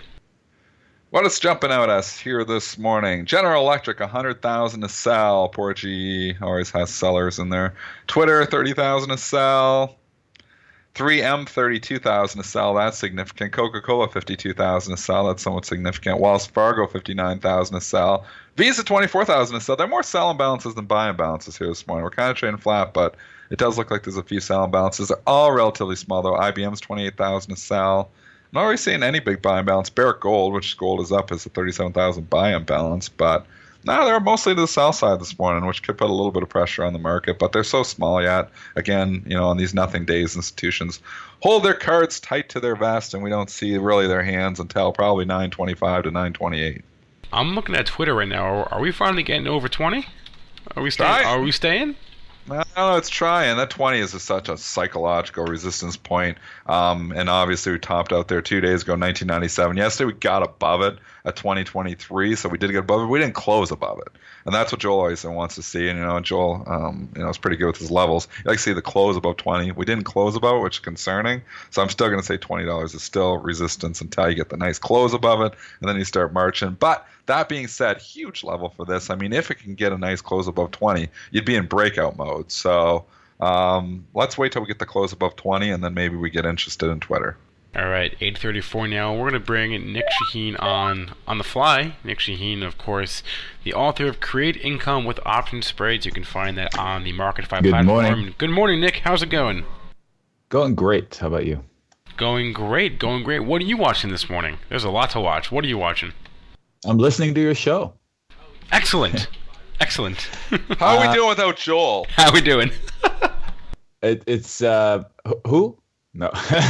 What is jumping out at us here this morning? General Electric, one hundred thousand to sell. Poor G E always has sellers in there. Twitter, thirty thousand to sell. three M, thirty-two thousand to sell. That's significant. Coca-Cola, fifty-two thousand to sell. That's somewhat significant. Wells Fargo, fifty-nine thousand to sell. Visa, twenty-four thousand to sell. There are more selling balances than buying balances here this morning. We're kind of trading flat, but it does look like there's a few selling balances. They're all relatively small, though. I B M's twenty-eight thousand to sell. I'm not really seeing any big buying balance. Barrick Gold, which gold is up, is a thirty-seven thousand buy-in balance, but No, they're mostly to the south side this morning, which could put a little bit of pressure on the market, but they're so small yet. Again, you know, on these nothing days, institutions hold their cards tight to their vest, and we don't see really their hands until probably nine twenty-five to nine twenty-eight. I'm looking at Twitter right now. Are we finally getting over twenty? Are we staying? Are we staying? No, it's trying. That twenty is just such a psychological resistance point. Um, and obviously, we topped out there two days ago, nineteen ninety-seven. Yesterday, we got above it at twenty twenty-three, so we did get above it. We didn't close above it. And that's what Joel always wants to see. And, you know, Joel, um, you know, is pretty good with his levels. You like to see the close above twenty. We didn't close above it, which is concerning. So I'm still going to say twenty dollars is still resistance until you get the nice close above it, and then you start marching. But that being said, huge level for this. I mean, if it can get a nice close above twenty, you'd be in breakout mode. So um, let's wait till we get the close above twenty, and then maybe we get interested in Twitter. All right, eight thirty-four now. We're going to bring Nick Shaheen on on the fly. Nick Shaheen, of course, the author of Create Income with Option Spreads. You can find that on the MarketFi Good platform. Morning. Good morning, Nick. How's it going? Going great. How about you? Going great, going great. What are you watching this morning? There's a lot to watch. What are you watching? I'm listening to your show. Excellent. Excellent. How are Uh, we doing without Joel? How we doing? It, it's uh, wh- who? No.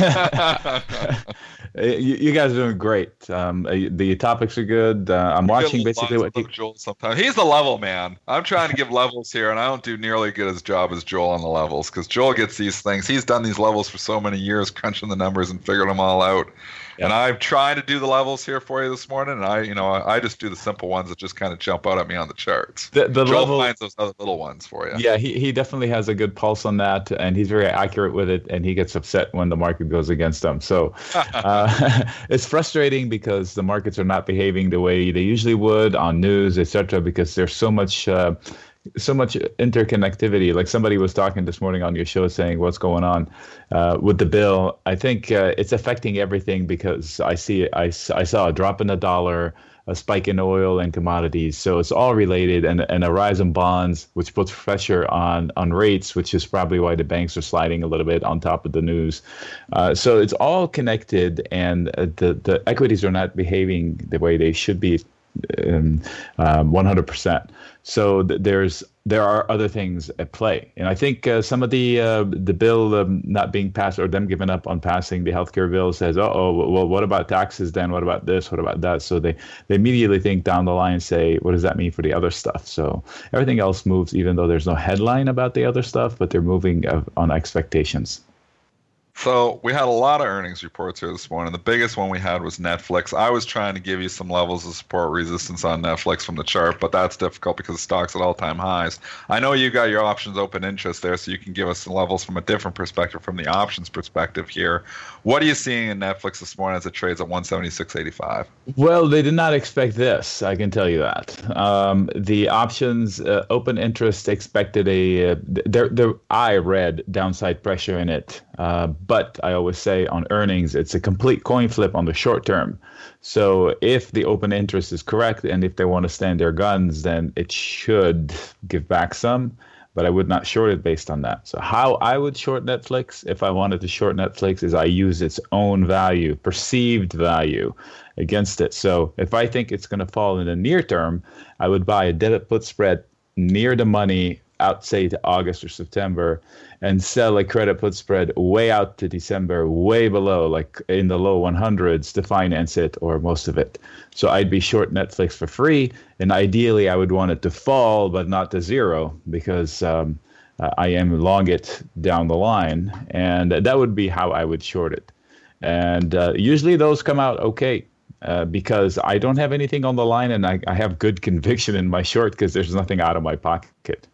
you, you guys are doing great. Um, uh, the topics are good. Uh, I'm watching basically what you. Joel sometimes. He's the level man. I'm trying to give levels here, and I don't do nearly as good as job as Joel on the levels because Joel gets these things. He's done these levels for so many years, crunching the numbers and figuring them all out. Yeah. And I'm trying to do the levels here for you this morning, and I, you know, I, I just do the simple ones that just kind of jump out at me on the charts. The, the Joel level, finds those other little ones for you. Yeah, he, he definitely has a good pulse on that, and he's very accurate with it, and he gets upset when the market goes against him. So uh, it's frustrating because the markets are not behaving the way they usually would on news, et cetera, because there's so much uh, so much interconnectivity. Like somebody was talking this morning on your show saying what's going on uh, with the bill. I think uh, it's affecting everything because I see I, I saw a drop in the dollar, a spike in oil and commodities. So it's all related, and, and a rise in bonds, which puts pressure on, on rates, which is probably why the banks are sliding a little bit on top of the news. Uh, so it's all connected, and uh, the, the equities are not behaving the way they should be um, um, one hundred percent. So th- there's there are other things at play, and I think uh, some of the uh, the bill um, not being passed or them giving up on passing the healthcare bill says, oh, well, what about taxes then? What about this? What about that? So they, they immediately think down the line, say, what does that mean for the other stuff? So everything else moves, even though there's no headline about the other stuff, but they're moving uh, on expectations. So we had a lot of earnings reports here this morning. The biggest one we had was Netflix. I was trying to give you some levels of support resistance on Netflix from the chart, but that's difficult because the stock's at all-time highs. I know you got your options open interest there, so you can give us some levels from a different perspective, from the options perspective here. What are you seeing in Netflix this morning as it trades at one seventy-six eighty-five? Well, they did not expect this. I can tell you that. Um, the options uh, open interest expected a. Uh, there, there. I read downside pressure in it, uh, but I always say on earnings, it's a complete coin flip on the short term. So if the open interest is correct, and if they want to stand their guns, then it should give back some. But I would not short it based on that. So how I would short Netflix, if I wanted to short Netflix, is I use its own value, perceived value, against it. So if I think it's going to fall in the near term, I would buy a debit put spread near the money out, say, to August or September, and sell a credit put spread way out to December, way below, like in the low one hundreds, to finance it or most of it. So I'd be short Netflix for free, and ideally I would want it to fall, but not to zero, because um, I am long it down the line, and that would be how I would short it. And uh, usually those come out okay. Uh, because I don't have anything on the line, and I, I have good conviction in my short because there's nothing out of my pocket.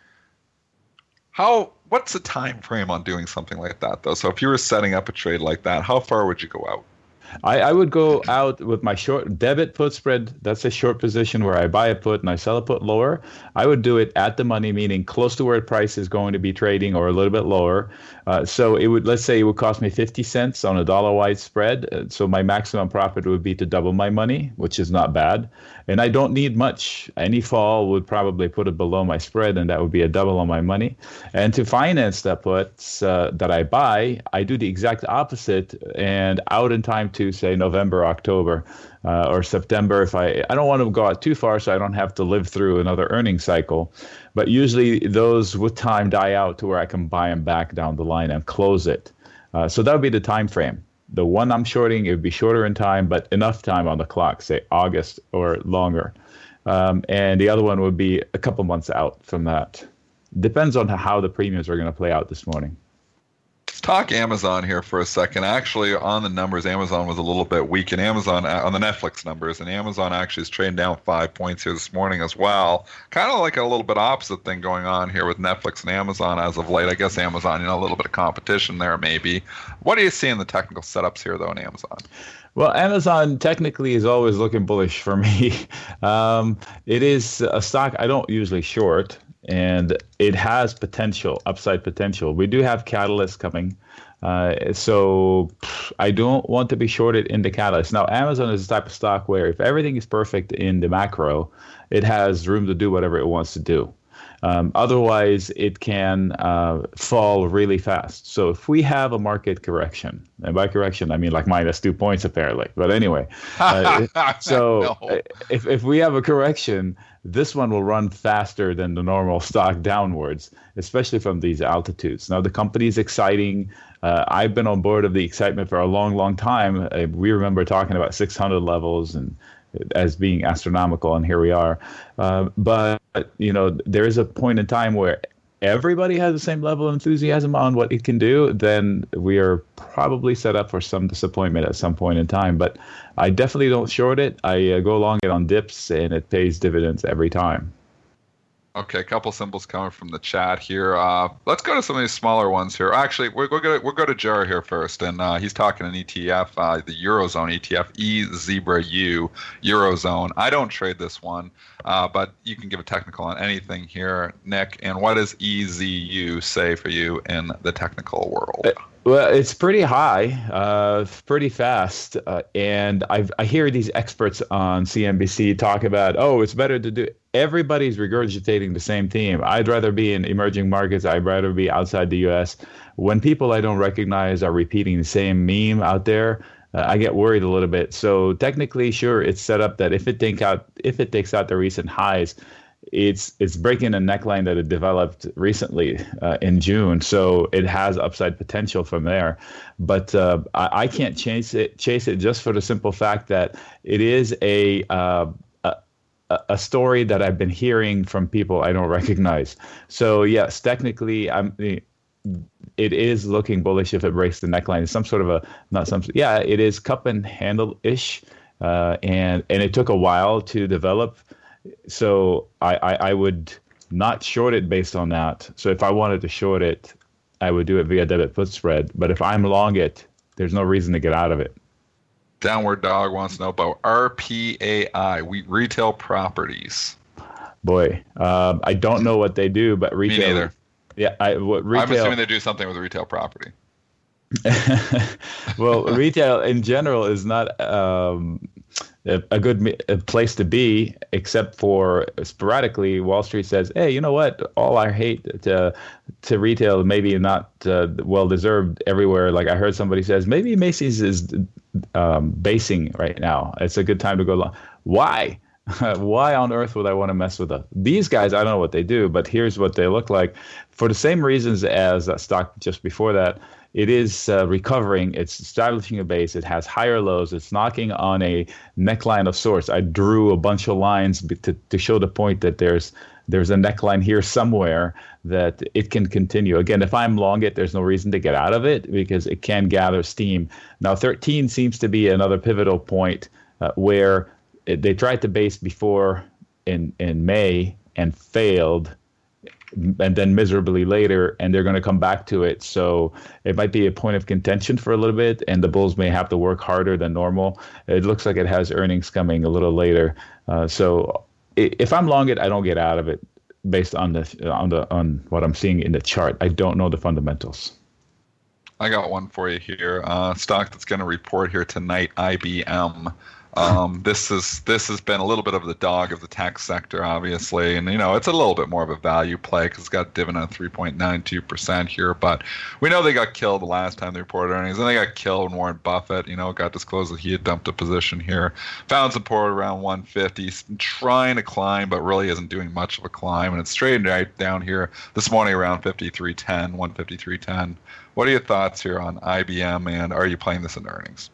How? What's the time frame on doing something like that, though? So if you were setting up a trade like that, how far would you go out? I, I would go out with my short debit put spread. That's a short position where I buy a put and I sell a put lower. I would do it at the money, meaning close to where price is going to be trading or a little bit lower. Uh, so it would, let's say it would cost me fifty cents on a dollar wide spread. Uh, so my maximum profit would be to double my money, which is not bad. And I don't need much. Any fall would probably put it below my spread, and that would be a double on my money. And to finance that puts uh, that I buy, I do the exact opposite and out in time to to, say, November, October, uh, or September. If I, I don't want to go out too far so I don't have to live through another earnings cycle. But usually those with time die out to where I can buy them back down the line and close it. Uh, so that would be the time frame. The one I'm shorting, it would be shorter in time, but enough time on the clock, say August or longer. Um, and the other one would be a couple months out from that. Depends on how the premiums are going to play out this morning. Let's talk Amazon here for a second. Actually, on the numbers, Amazon was a little bit weak, and Amazon on the Netflix numbers, and Amazon actually is trading down five points here this morning as well. Kind of like a little bit opposite thing going on here with Netflix and Amazon as of late. I guess Amazon, you know, a little bit of competition there maybe. What do you see in the technical setups here, though, in Amazon? Well, Amazon technically is always looking bullish for me. um, it is a stock I don't usually short, and it has potential, upside potential. We do have catalysts coming. Uh, so I don't want to be shorted in the catalyst. Now, Amazon is the type of stock where if everything is perfect in the macro, it has room to do whatever it wants to do. Um, otherwise, it can uh, fall really fast. So if we have a market correction, and by correction, I mean like minus two points apparently. But anyway, uh, so no. if, if we have a correction, this one will run faster than the normal stock downwards, especially from these altitudes. Now, the company is exciting. Uh, I've been on board of the excitement for a long, long time. Uh, we remember talking about six hundred levels and as being astronomical, and here we are. Uh, but, you know, there is a point in time where everybody has the same level of enthusiasm on what it can do, then we are probably set up for some disappointment at some point in time. But I definitely don't short it. I uh, go along it on dips, and it pays dividends every time. Okay, a couple symbols coming from the chat here. Uh, let's go to some of these smaller ones here. Actually, we're going to we'll go to Jared here first, and uh, he's talking an E T F, uh, the Eurozone E T F, E Zebra U Eurozone. I don't trade this one, uh, but you can give a technical on anything here, Nick. And what does E Z U say for you in the technical world? Well, it's pretty high, uh, pretty fast, uh, and I've, I hear these experts on C N B C talk about, oh, it's better to do. Everybody's regurgitating the same theme. I'd rather be in emerging markets. I'd rather be outside the U S. When people I don't recognize are repeating the same meme out there, uh, I get worried a little bit. So technically, sure, it's set up that if it take out if it takes out the recent highs, it's it's breaking a neckline that it developed recently uh, in June, so it has upside potential from there. But uh, I, I can't chase it chase it just for the simple fact that it is a uh, a, a story that I've been hearing from people I don't recognize. So yes, technically, I'm. It is looking bullish if it breaks the neckline. It's some sort of a not some yeah, it is cup and handle ish, uh, and and it took a while to develop. So I, I, I would not short it based on that. So if I wanted to short it, I would do it via debit put spread. But if I'm long it, there's no reason to get out of it. Downward Dog wants to know about R P A I, we retail properties. Boy, um, I don't know what they do, but retail. Me neither. Yeah, I what retail. I'm assuming they do something with retail property. Well, retail in general is not um, a, a good a place to be, except for sporadically Wall Street says, hey, you know what? All our hate to to retail maybe not uh, well deserved everywhere. Like I heard somebody says, maybe Macy's is um, basing right now. It's a good time to go long. Why? Why on earth would I want to mess with them? These guys, I don't know what they do, but here's what they look like. For the same reasons as that stock just before that, it is uh, recovering. It's establishing a base. It has higher lows. It's knocking on a neckline of sorts. I drew a bunch of lines to, to show the point that there's there's a neckline here somewhere that it can continue. Again, if I'm long it, there's no reason to get out of it because it can gather steam. Now, thirteen seems to be another pivotal point uh, where it, they tried to base before in, in May and failed, and then miserably later, and they're going to come back to it. So it might be a point of contention for a little bit, and the bulls may have to work harder than normal. It looks like it has earnings coming a little later. Uh, so if I'm long it, I don't get out of it based on the on the on what I'm seeing in the chart. I don't know the fundamentals. I got one for you here. Uh, stock that's going to report here tonight, I B M. Um, this is this has been a little bit of the dog of the tech sector, obviously, and you know it's a little bit more of a value play because it's got a dividend of three point nine two percent here. But we know they got killed the last time they reported earnings, and they got killed when Warren Buffett, you know, got disclosed that he had dumped a position here. Found support around one fifty, trying to climb, but really isn't doing much of a climb, and it's trading right down here this morning around fifty-three ten, one fifty-three ten. What are your thoughts here on I B M, and are you playing this in earnings?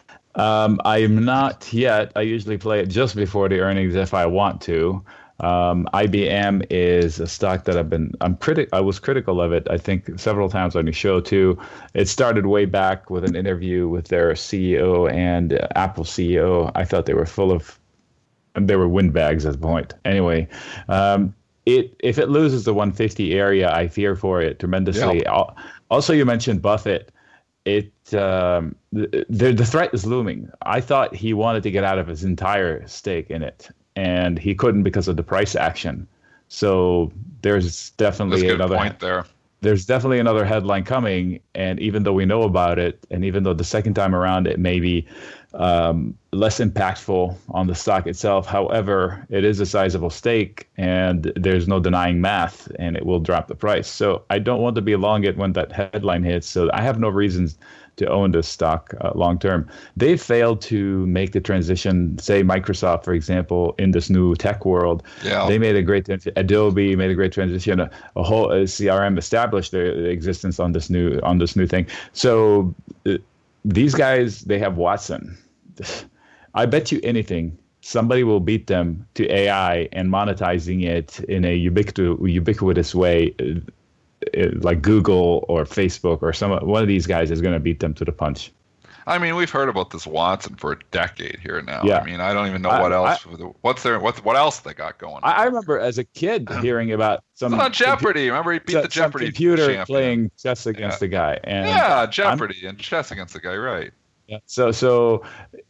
Um, I'm not yet. I usually play it just before the earnings if I want to. Um, I B M is a stock that I've been. I'm critic. I was critical of it. I think several times on the show too. It started way back with an interview with their C E O and uh, Apple C E O. I thought they were full of. They were windbags at the point. Anyway, um, it if it loses the one fifty area, I fear for it tremendously. Yeah. Also, you mentioned Buffett. It um, the, the threat is looming. I thought he wanted to get out of his entire stake in it, and he couldn't because of the price action. So there's definitely That's a good another point there. There's definitely another headline coming, and even though we know about it, and even though the second time around it may be um, less impactful on the stock itself, however, it is a sizable stake, and there's no denying math, and it will drop the price. So I don't want to be long it when that headline hits. So I have no reasons to own this stock uh, long term. They failed to make the transition, say Microsoft, for example, in this new tech world. Yeah. They made a great Adobe made a great transition. A, a whole a C R M established their existence on this new on this new thing. So uh, these guys, they have Watson. I bet you anything somebody will beat them to A I and monetizing it in a ubiquitous ubiquitous way. Uh, like Google or Facebook or some one of these guys is going to beat them to the punch. I mean, we've heard about this Watson for a decade here now. Yeah. I mean, I don't even know I, what else. I, what's there? What what else they got going on? I remember as a kid hearing about some it's on Jeopardy. Remember, he beat some, the Jeopardy some computer champion. playing chess against yeah. the guy. And yeah, Jeopardy I'm, and chess against the guy, right? Yeah. So so,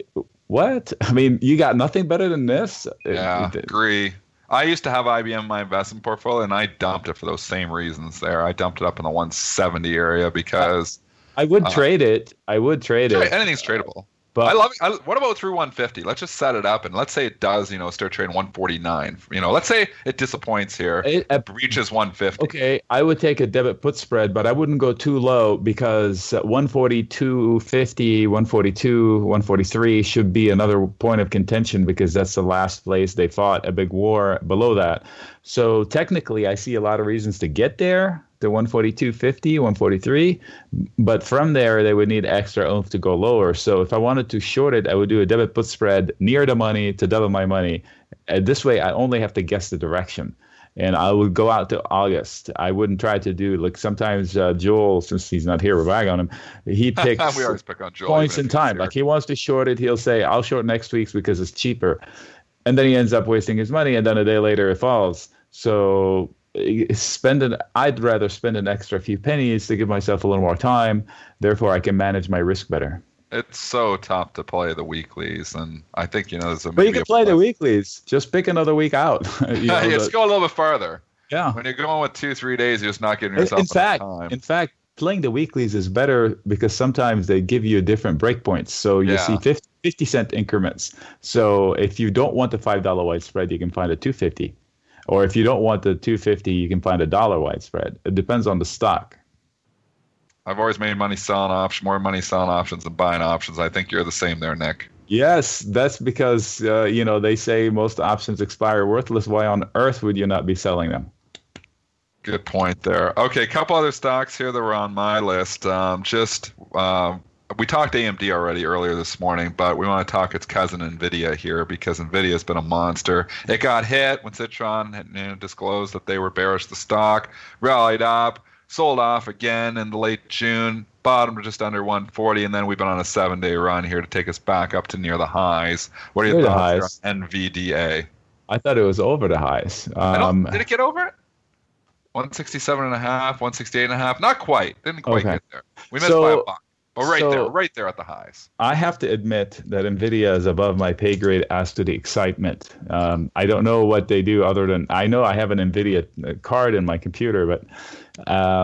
what? I mean, you got nothing better than this. Yeah, agree. I used to have I B M in my investment portfolio, and I dumped it for those same reasons there. I dumped it up in the one seventy area because... I would uh, trade it. I would trade it. it. Anything's tradable. But I love it. I, what about through one fifty? Let's just set it up, and let's say it does, you know, start trading one forty-nine. You know, let's say it disappoints here, it, uh, reaches one fifty. Okay, I would take a debit put spread, but I wouldn't go too low because one forty-two fifty, one forty-two, one forty-three should be another point of contention because that's the last place they fought a big war below that. So technically, I see a lot of reasons to get there. The one forty-two fifty, one forty-three, but from there they would need extra oomph to go lower. So if I wanted to short it, I would do a debit put spread near the money to double my money. And this way, I only have to guess the direction, and I would go out to August. I wouldn't try to do like sometimes uh, Joel, since he's not here, we're back on him. He picks we always pick on Joel, points in time. Like he wants to short it, he'll say, "I'll short next week's because it's cheaper," and then he ends up wasting his money, and then a day later it falls. So. Spend an, I'd rather spend an extra few pennies to give myself a little more time. Therefore, I can manage my risk better. It's so tough to play the weeklies, and I think you know there's a. But you can play the weeklies. Just pick another week out. you know, yeah, let's the, go a little bit farther. Yeah. When you're going with two, three days, you're just not giving yourself in fact, enough time. In fact, playing the weeklies is better because sometimes they give you different breakpoints. So you yeah. see fifty, fifty cent increments. So if you don't want the five dollar widespread, you can find a two fifty. Or if you don't want the two fifty, you can find a dollar widespread. It depends on the stock. I've always made money selling options, more money selling options than buying options. I think you're the same there, Nick. Yes, that's because, uh, you know, they say most options expire worthless. Why on earth would you not be selling them? Good point there. Okay, a couple other stocks here that were on my list. Um, just... Um, We talked A M D already earlier this morning, but we want to talk its cousin NVIDIA here because NVIDIA has been a monster. It got hit when Citron had, you know, disclosed that they were bearish the stock, rallied up, sold off again in the late June, bottomed to just under one forty, and then we've been on a seven-day run here to take us back up to near the highs. What are your near thoughts on N V D A? I thought it was over the highs. Um, I don't, did it get over it? one sixty-seven and a half, one sixty-eight and a half? Not quite. Didn't quite okay. get there. We missed so, by a buck. But right so, there, right there at the highs. I have to admit that NVIDIA is above my pay grade as to the excitement. Um, I don't know what they do other than I know I have an NVIDIA card in my computer, but um,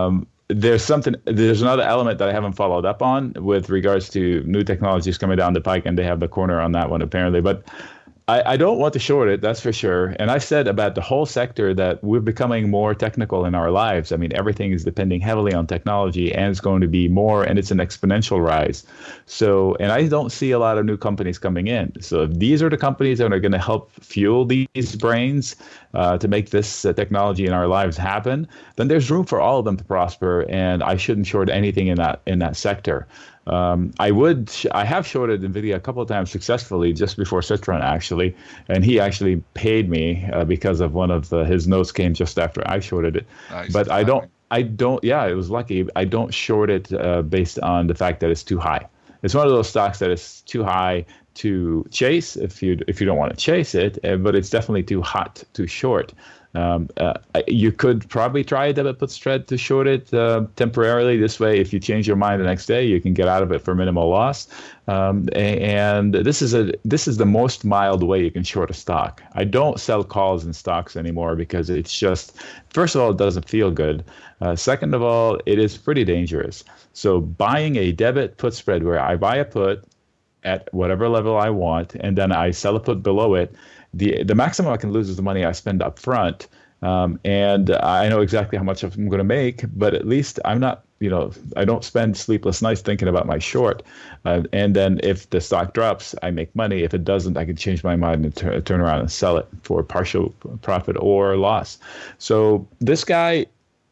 there's something. There's another element that I haven't followed up on with regards to new technologies coming down the pike, and they have the corner on that one apparently. But I, I don't want to short it, that's for sure. And I said about the whole sector that we're becoming more technical in our lives. I mean, everything is depending heavily on technology, and it's going to be more, and it's an exponential rise. So, and I don't see a lot of new companies coming in. So if these are the companies that are going to help fuel these brains uh, to make this uh, technology in our lives happen, then there's room for all of them to prosper, and I shouldn't short anything in that in that sector. Um, I would, I have shorted NVIDIA a couple of times successfully just before Citron actually, and he actually paid me uh, because of one of the, his notes came just after I shorted it. Nice. But I don't, I don't, yeah, it was lucky. I don't short it uh, based on the fact that it's too high. It's one of those stocks that is too high to chase if you if you don't want to chase it, uh, but it's definitely too hot to short. Um, uh, you could probably try a debit put spread to short it uh, temporarily. This way, if you change your mind the next day, you can get out of it for minimal loss. Um, and this is a this is the most mild way you can short a stock. I don't sell calls in stocks anymore because it's just, first of all, it doesn't feel good. Uh, second of all, it is pretty dangerous. So buying a debit put spread where I buy a put at whatever level I want, and then I sell a put below it, the the maximum I can lose is the money I spend up front. Um, and I know exactly how much I'm going to make, but at least I'm not, you know, I don't spend sleepless nights thinking about my short. Uh, and then if the stock drops, I make money. If it doesn't, I can change my mind and t- turn around and sell it for partial profit or loss. So this guy,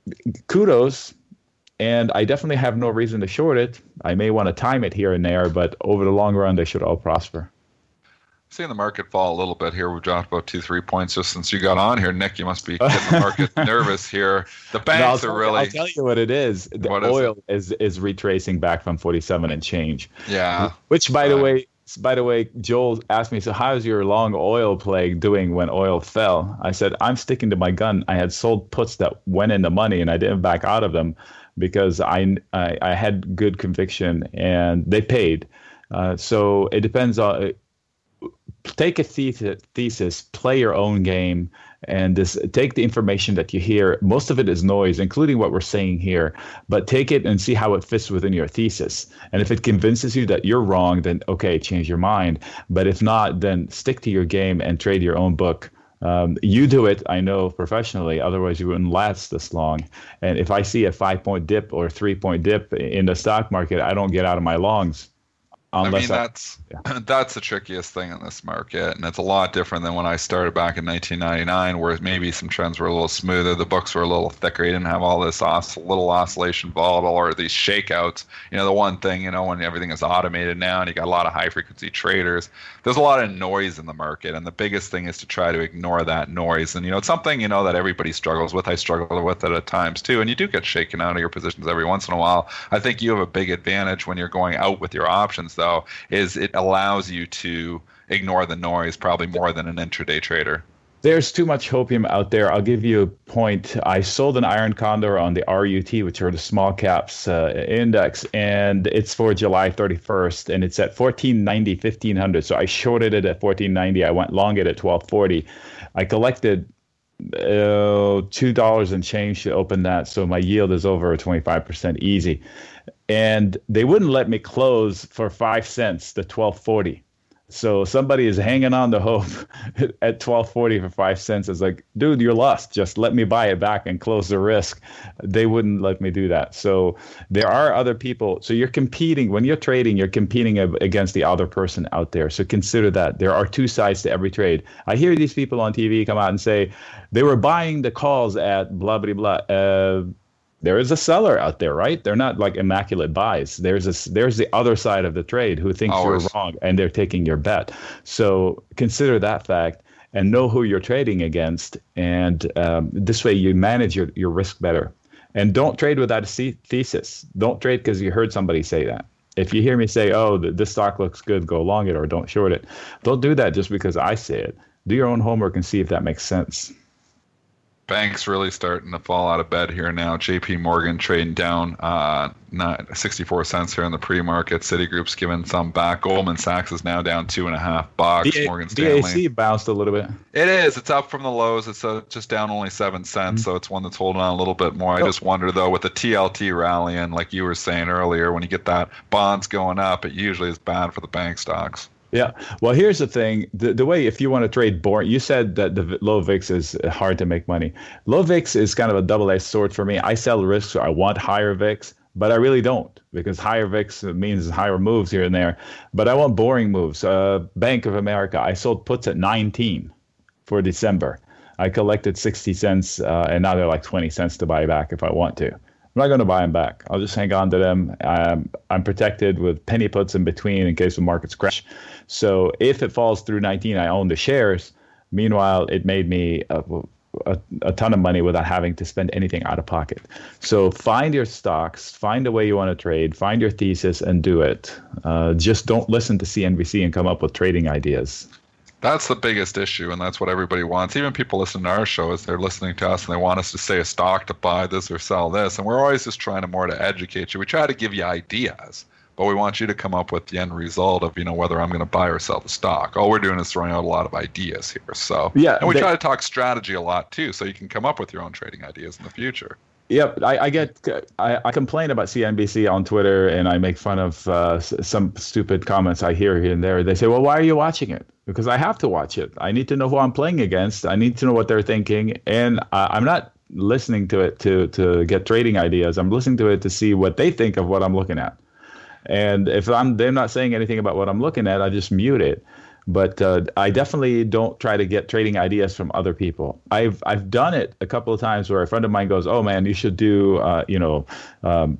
kudos. And I definitely have no reason to short it. I may want to time it here and there, but over the long run, they should all prosper. Seeing the market fall a little bit here. We've dropped about two, three points just since you got on here. Nick, you must be getting the market nervous here. The banks no, are really... I'll tell you what it is. The what oil is, is, is retracing back from forty-seven and change. Yeah. Which, by uh, the way, by the way, Joel asked me, so how's your long oil play doing when oil fell? I said, I'm sticking to my gun. I had sold puts that went in the money, and I didn't back out of them because I, I, I had good conviction, and they paid. Uh, so it depends on... Take a thesis, thesis, play your own game, and this, take the information that you hear. Most of it is noise, including what we're saying here, but take it and see how it fits within your thesis. And if it convinces you that you're wrong, then okay, change your mind. But if not, then stick to your game and trade your own book. Um, you do it, I know, professionally. Otherwise, you wouldn't last this long. And if I see a five-point dip or three-point dip in the stock market, I don't get out of my longs. I mean, that's yeah. that's the trickiest thing in this market, and it's a lot different than when I started back in nineteen ninety-nine, where maybe some trends were a little smoother, the books were a little thicker, you didn't have all this os- little oscillation volatile or these shakeouts. You know, the one thing, you know, when everything is automated now and you got a lot of high-frequency traders, there's a lot of noise in the market, and the biggest thing is to try to ignore that noise. And, you know, it's something, you know, that everybody struggles with. I struggle with it at times, too, and you do get shaken out of your positions every once in a while. I think you have a big advantage when you're going out with your options, though, though, is it allows you to ignore the noise probably more than an intraday trader. There's too much hopium out there. I'll give you a point. I sold an iron condor on the R U T, which are the small caps uh, index, and it's for July thirty-first, and it's at fourteen ninety, fifteen hundred. So I shorted it at fourteen ninety. I went long it at twelve forty. I collected uh, two dollars and change to open that, so my yield is over twenty-five percent easy. And they wouldn't let me close for five cents to twelve forty. So somebody is hanging on the hope at twelve forty for five cents. It's like, dude, you're lost. Just let me buy it back and close the risk. They wouldn't let me do that. So there are other people. So you're competing. When you're trading, you're competing against the other person out there. So consider that. There are two sides to every trade. I hear these people on T V come out and say they were buying the calls at blah, blah, blah. Uh, There is a seller out there, right? They're not like immaculate buys. There's a, there's the other side of the trade who thinks Always. You're wrong and they're taking your bet. So consider that fact and know who you're trading against. And um, this way you manage your, your risk better. And don't trade without a thesis. Don't trade because you heard somebody say that. If you hear me say, oh, this stock looks good, go long it or don't short it. Don't do that just because I say it. Do your own homework and see if that makes sense. Banks really starting to fall out of bed here now. J P Morgan trading down uh, not sixty-four cents here in the pre-market. Citigroup's giving some back. Goldman Sachs is now down two and a half bucks. D A- Morgan Stanley. D A C bounced a little bit. It is. It's up from the lows. It's uh, just down only seven cents, mm-hmm. so it's one that's holding on a little bit more. I oh. just wonder, though, with the T L T rallying, like you were saying earlier, when you get that bonds going up, it usually is bad for the bank stocks. Yeah. Well, here's the thing. The the way, if you want to trade boring, you said that the low V I X is hard to make money. Low V I X is kind of a double-edged sword for me. I sell risks. I want higher V I X, but I really don't, because higher V I X means higher moves here and there. But I want boring moves. Uh, Bank of America, I sold puts at nineteen for December. I collected sixty cents, uh, and now they're like twenty cents to buy back if I want to. I'm not going to buy them back. I'll just hang on to them. Um, I'm protected with penny puts in between in case the markets crash. So if it falls through nineteen, I own the shares. Meanwhile, it made me a, a, a ton of money without having to spend anything out of pocket. So find your stocks, find the way you want to trade, find your thesis, and do it. Uh, just don't listen to C N B C and come up with trading ideas. That's the biggest issue, and that's what everybody wants. Even people listening to our show, is they're listening to us and they want us to say a stock to buy this or sell this, and we're always just trying to more to educate you. We try to give you ideas, but we want you to come up with the end result of, you know, whether I'm going to buy or sell the stock. All we're doing is throwing out a lot of ideas here. So yeah, and we they, try to talk strategy a lot too, so you can come up with your own trading ideas in the future. Yep, I, I get I, I complain about C N B C on Twitter, and I make fun of uh, some stupid comments I hear here and there. They say, "Well, why are you watching it?" Because I have to watch it. I need to know who I'm playing against. I need to know what they're thinking, and uh, I'm not listening to it to to get trading ideas. I'm listening to it to see what they think of what I'm looking at. And if I'm they're not saying anything about what I'm looking at, I just mute it. But uh, I definitely don't try to get trading ideas from other people. I've I've done it a couple of times where a friend of mine goes, "Oh man, you should do uh, you know um,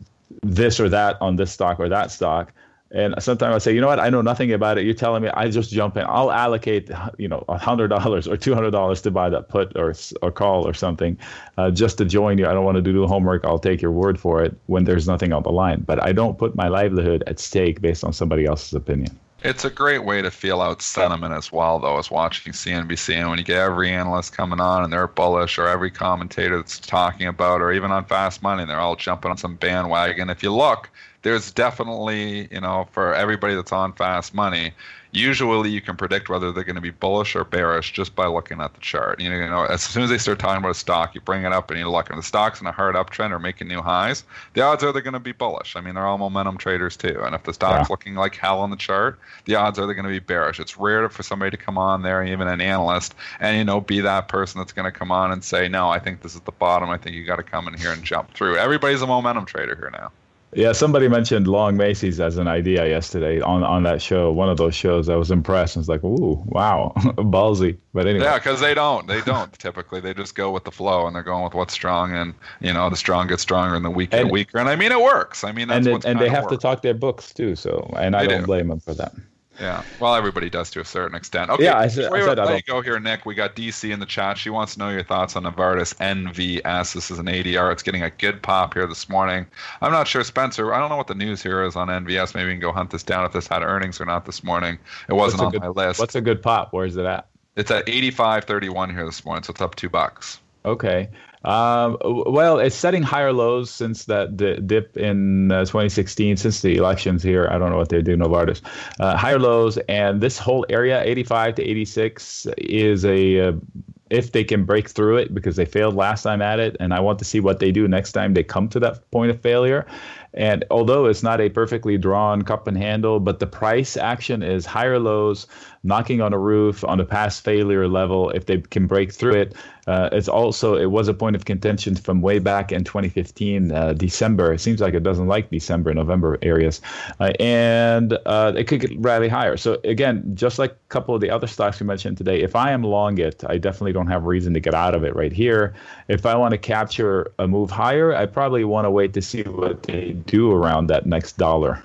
this or that on this stock or that stock." And sometimes I say, "You know what? I know nothing about it. You're telling me." I just jump in. I'll allocate you know a hundred dollars or two hundred dollars to buy that put or or call or something, uh, just to join you. I don't want to do the homework. I'll take your word for it when there's nothing on the line. But I don't put my livelihood at stake based on somebody else's opinion. It's a great way to feel out sentiment as well, though, as watching C N B C. And when you get every analyst coming on and they're bullish, or every commentator that's talking about, or even on Fast Money, they're all jumping on some bandwagon. If you look, there's definitely, you know, for everybody that's on Fast Money, usually you can predict whether they're going to be bullish or bearish just by looking at the chart. You know, you know, as soon as they start talking about a stock, you bring it up and you look, and the stock's in a hard uptrend or making new highs, the odds are they're going to be bullish. I mean, they're all momentum traders too. And if the stock's yeah. looking like hell on the chart, the odds are they're going to be bearish. It's rare for somebody to come on there, even an analyst, and, you know, be that person that's going to come on and say, no, I think this is the bottom. I think you got to come in here and jump through. Everybody's a momentum trader here now. Yeah, somebody mentioned long Macy's as an idea yesterday on, on that show, one of those shows. I was impressed. I was like, ooh, wow, ballsy. But anyway. Yeah, because they don't. They don't typically. They just go with the flow, and they're going with what's strong. And, you know, the strong get stronger and the weak get weaker. And, I mean, it works. I mean, that's and what's And they have works. to talk their books, too. So, and I they don't do. blame them for that. Yeah, well, everybody does to a certain extent. Okay, yeah, I said, before I said we I let you go here, Nick, we got D C in the chat. She wants to know your thoughts on Novartis N V S. This is an A D R. It's getting a good pop here this morning. I'm not sure, Spencer. I don't know what the news here is on N V S. Maybe we can go hunt this down if this had earnings or not this morning. It wasn't on good, my list. What's a good pop? Where is it at? It's at eighty-five thirty-one here this morning, so it's up two bucks. Okay. Um, well, it's setting higher lows since that d- dip in uh, twenty sixteen, since the elections here. I don't know what they do, Novartis. Uh, higher lows, and this whole area, eighty-five to eighty-six, is a uh, if they can break through it, because they failed last time at it, and I want to see what they do next time they come to that point of failure. And although it's not a perfectly drawn cup and handle, but the price action is higher lows, knocking on a roof on the past failure level. If they can break through it, uh, it's also it was a point of contention from way back in twenty fifteen, uh, December. It seems like it doesn't like December, November areas, uh, and uh, it could get rally higher. So again, just like a couple of the other stocks we mentioned today, if I am long it, I definitely don't have reason to get out of it right here. If I want to capture a move higher, I probably want to wait to see what they do around that next dollar.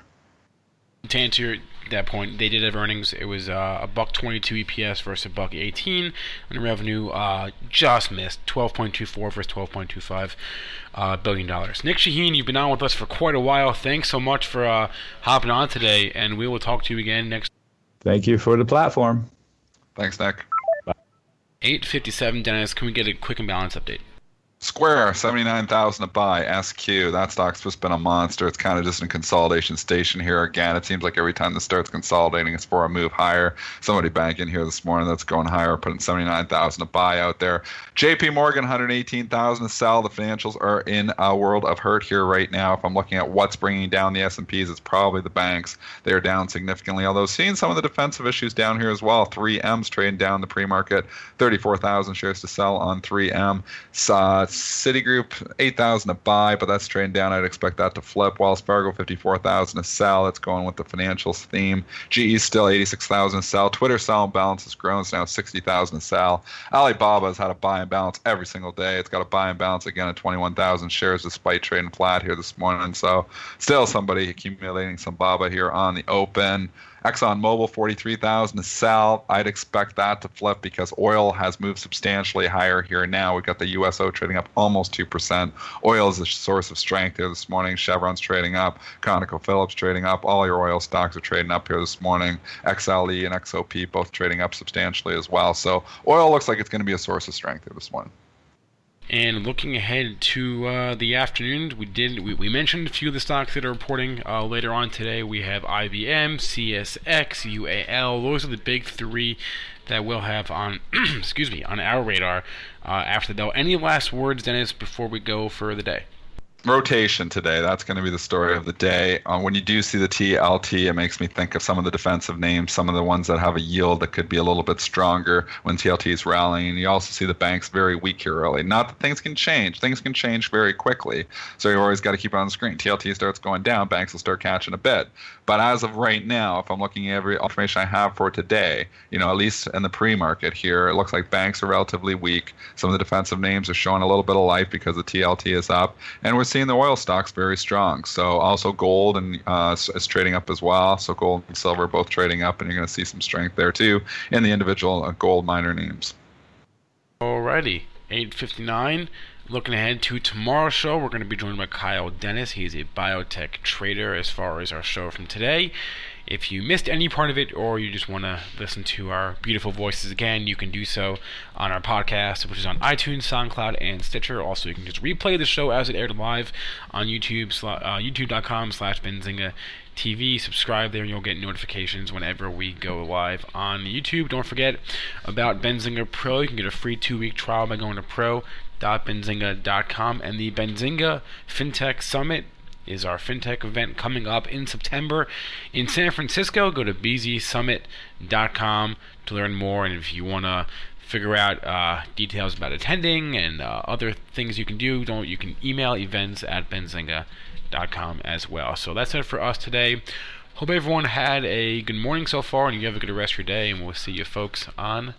To answer that point, they did have earnings. It was uh, a buck twenty-two E P S versus a buck eighteen, and revenue uh, just missed twelve point two four versus twelve point two five uh, billion dollars. Nick Shaheen, you've been on with us for quite a while. Thanks so much for uh, hopping on today, and we will talk to you again next. Thank you for the platform. Thanks, Nick. eight fifty-seven, Dennis. Can we get a quick imbalance update? Square, seventy-nine thousand to buy. S Q, that stock's just been a monster. It's kind of just in a consolidation station here. Again, it seems like every time this starts consolidating, it's for a move higher. Somebody bank in here this morning that's going higher, putting seventy-nine thousand to buy out there. J P Morgan, one hundred eighteen thousand to sell. The financials are in a world of hurt here right now. If I'm looking at what's bringing down the S and Ps, it's probably the banks. They're down significantly, although seeing some of the defensive issues down here as well. three M's trading down the pre-market, thirty-four thousand shares to sell on three M. Uh, Citigroup, eight thousand to buy, but that's trading down. I'd expect that to flip. Wells Fargo, fifty-four thousand to sell. That's going with the financials theme. G E still eighty-six thousand to sell. Twitter sell and balance has grown. It's now sixty thousand to sell. Alibaba has had a buy and balance every single day. It's got a buy and balance again at twenty-one thousand shares despite trading flat here this morning. So still somebody accumulating some B A B A here on the open. ExxonMobil, forty-three thousand to sell. I'd expect that to flip because oil has moved substantially higher here now. We've got the U S O trading up almost two percent. Oil is the source of strength here this morning. Chevron's trading up. ConocoPhillips trading up. All your oil stocks are trading up here this morning. X L E and X O P both trading up substantially as well. So oil looks like it's going to be a source of strength here this morning. And looking ahead to uh, the afternoon, we did we, we mentioned a few of the stocks that are reporting uh, later on today. We have I B M, C S X, U A L. Those are the big three that we'll have on excuse me on our radar uh, after though. Any last words, Dennis, before we go for the day? Rotation today. That's going to be the story of the day. Uh, when you do see the T L T, it makes me think of some of the defensive names, some of the ones that have a yield that could be a little bit stronger when T L T is rallying. You also see the banks very weak here early. Not that things can change. Things can change very quickly. So you always got to keep it on the screen. T L T starts going down, banks will start catching a bid. But as of right now, if I'm looking at every information I have for today, you know, at least in the pre-market here, it looks like banks are relatively weak. Some of the defensive names are showing a little bit of life because the T L T is up. And we're seeing the oil stocks very strong. So also gold and uh, is trading up as well. So gold and silver both trading up, and you're going to see some strength there too in the individual uh, gold miner names. Alrighty, eight fifty-nine. Looking ahead to tomorrow's show, we're going to be joined by Kyle Dennis. He's a biotech trader as far as our show from today. If you missed any part of it or you just want to listen to our beautiful voices again, you can do so on our podcast, which is on iTunes, SoundCloud, and Stitcher. Also, you can just replay the show as it aired live on YouTube, uh, youtube.com slash Benzinga TV. Subscribe there and you'll get notifications whenever we go live on YouTube. Don't forget about Benzinga Pro. You can get a free two-week trial by going to pro dot benzinga dot com, and the Benzinga FinTech Summit is our fintech event coming up in September in San Francisco. Go to b z summit dot com to learn more, and if you want to figure out uh, details about attending and uh, other things you can do, don't you can email events at benzinga dot com as well. So that's it for us today. Hope everyone had a good morning so far, and you have a good rest of your day, and we'll see you folks on.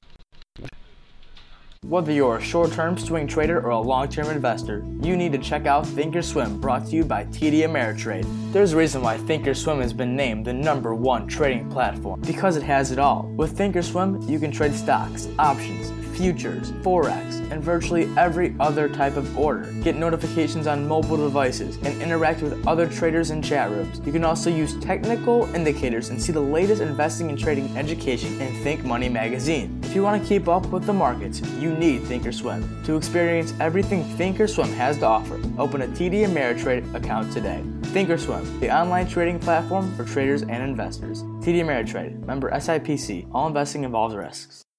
Whether you're a short-term swing trader or a long-term investor, you need to check out Thinkorswim, brought to you by T D Ameritrade. There's a reason why Thinkorswim has been named the number one trading platform, because it has it all. With Thinkorswim, you can trade stocks, options, futures, forex, and virtually every other type of order. Get notifications on mobile devices and interact with other traders in chat rooms. You can also use technical indicators and see the latest investing and trading education in Think Money magazine. If you want to keep up with the markets, you need Thinkorswim. To experience everything Thinkorswim has to offer, open a T D Ameritrade account today. Thinkorswim, the online trading platform for traders and investors. T D Ameritrade, member S I P C. All investing involves risks.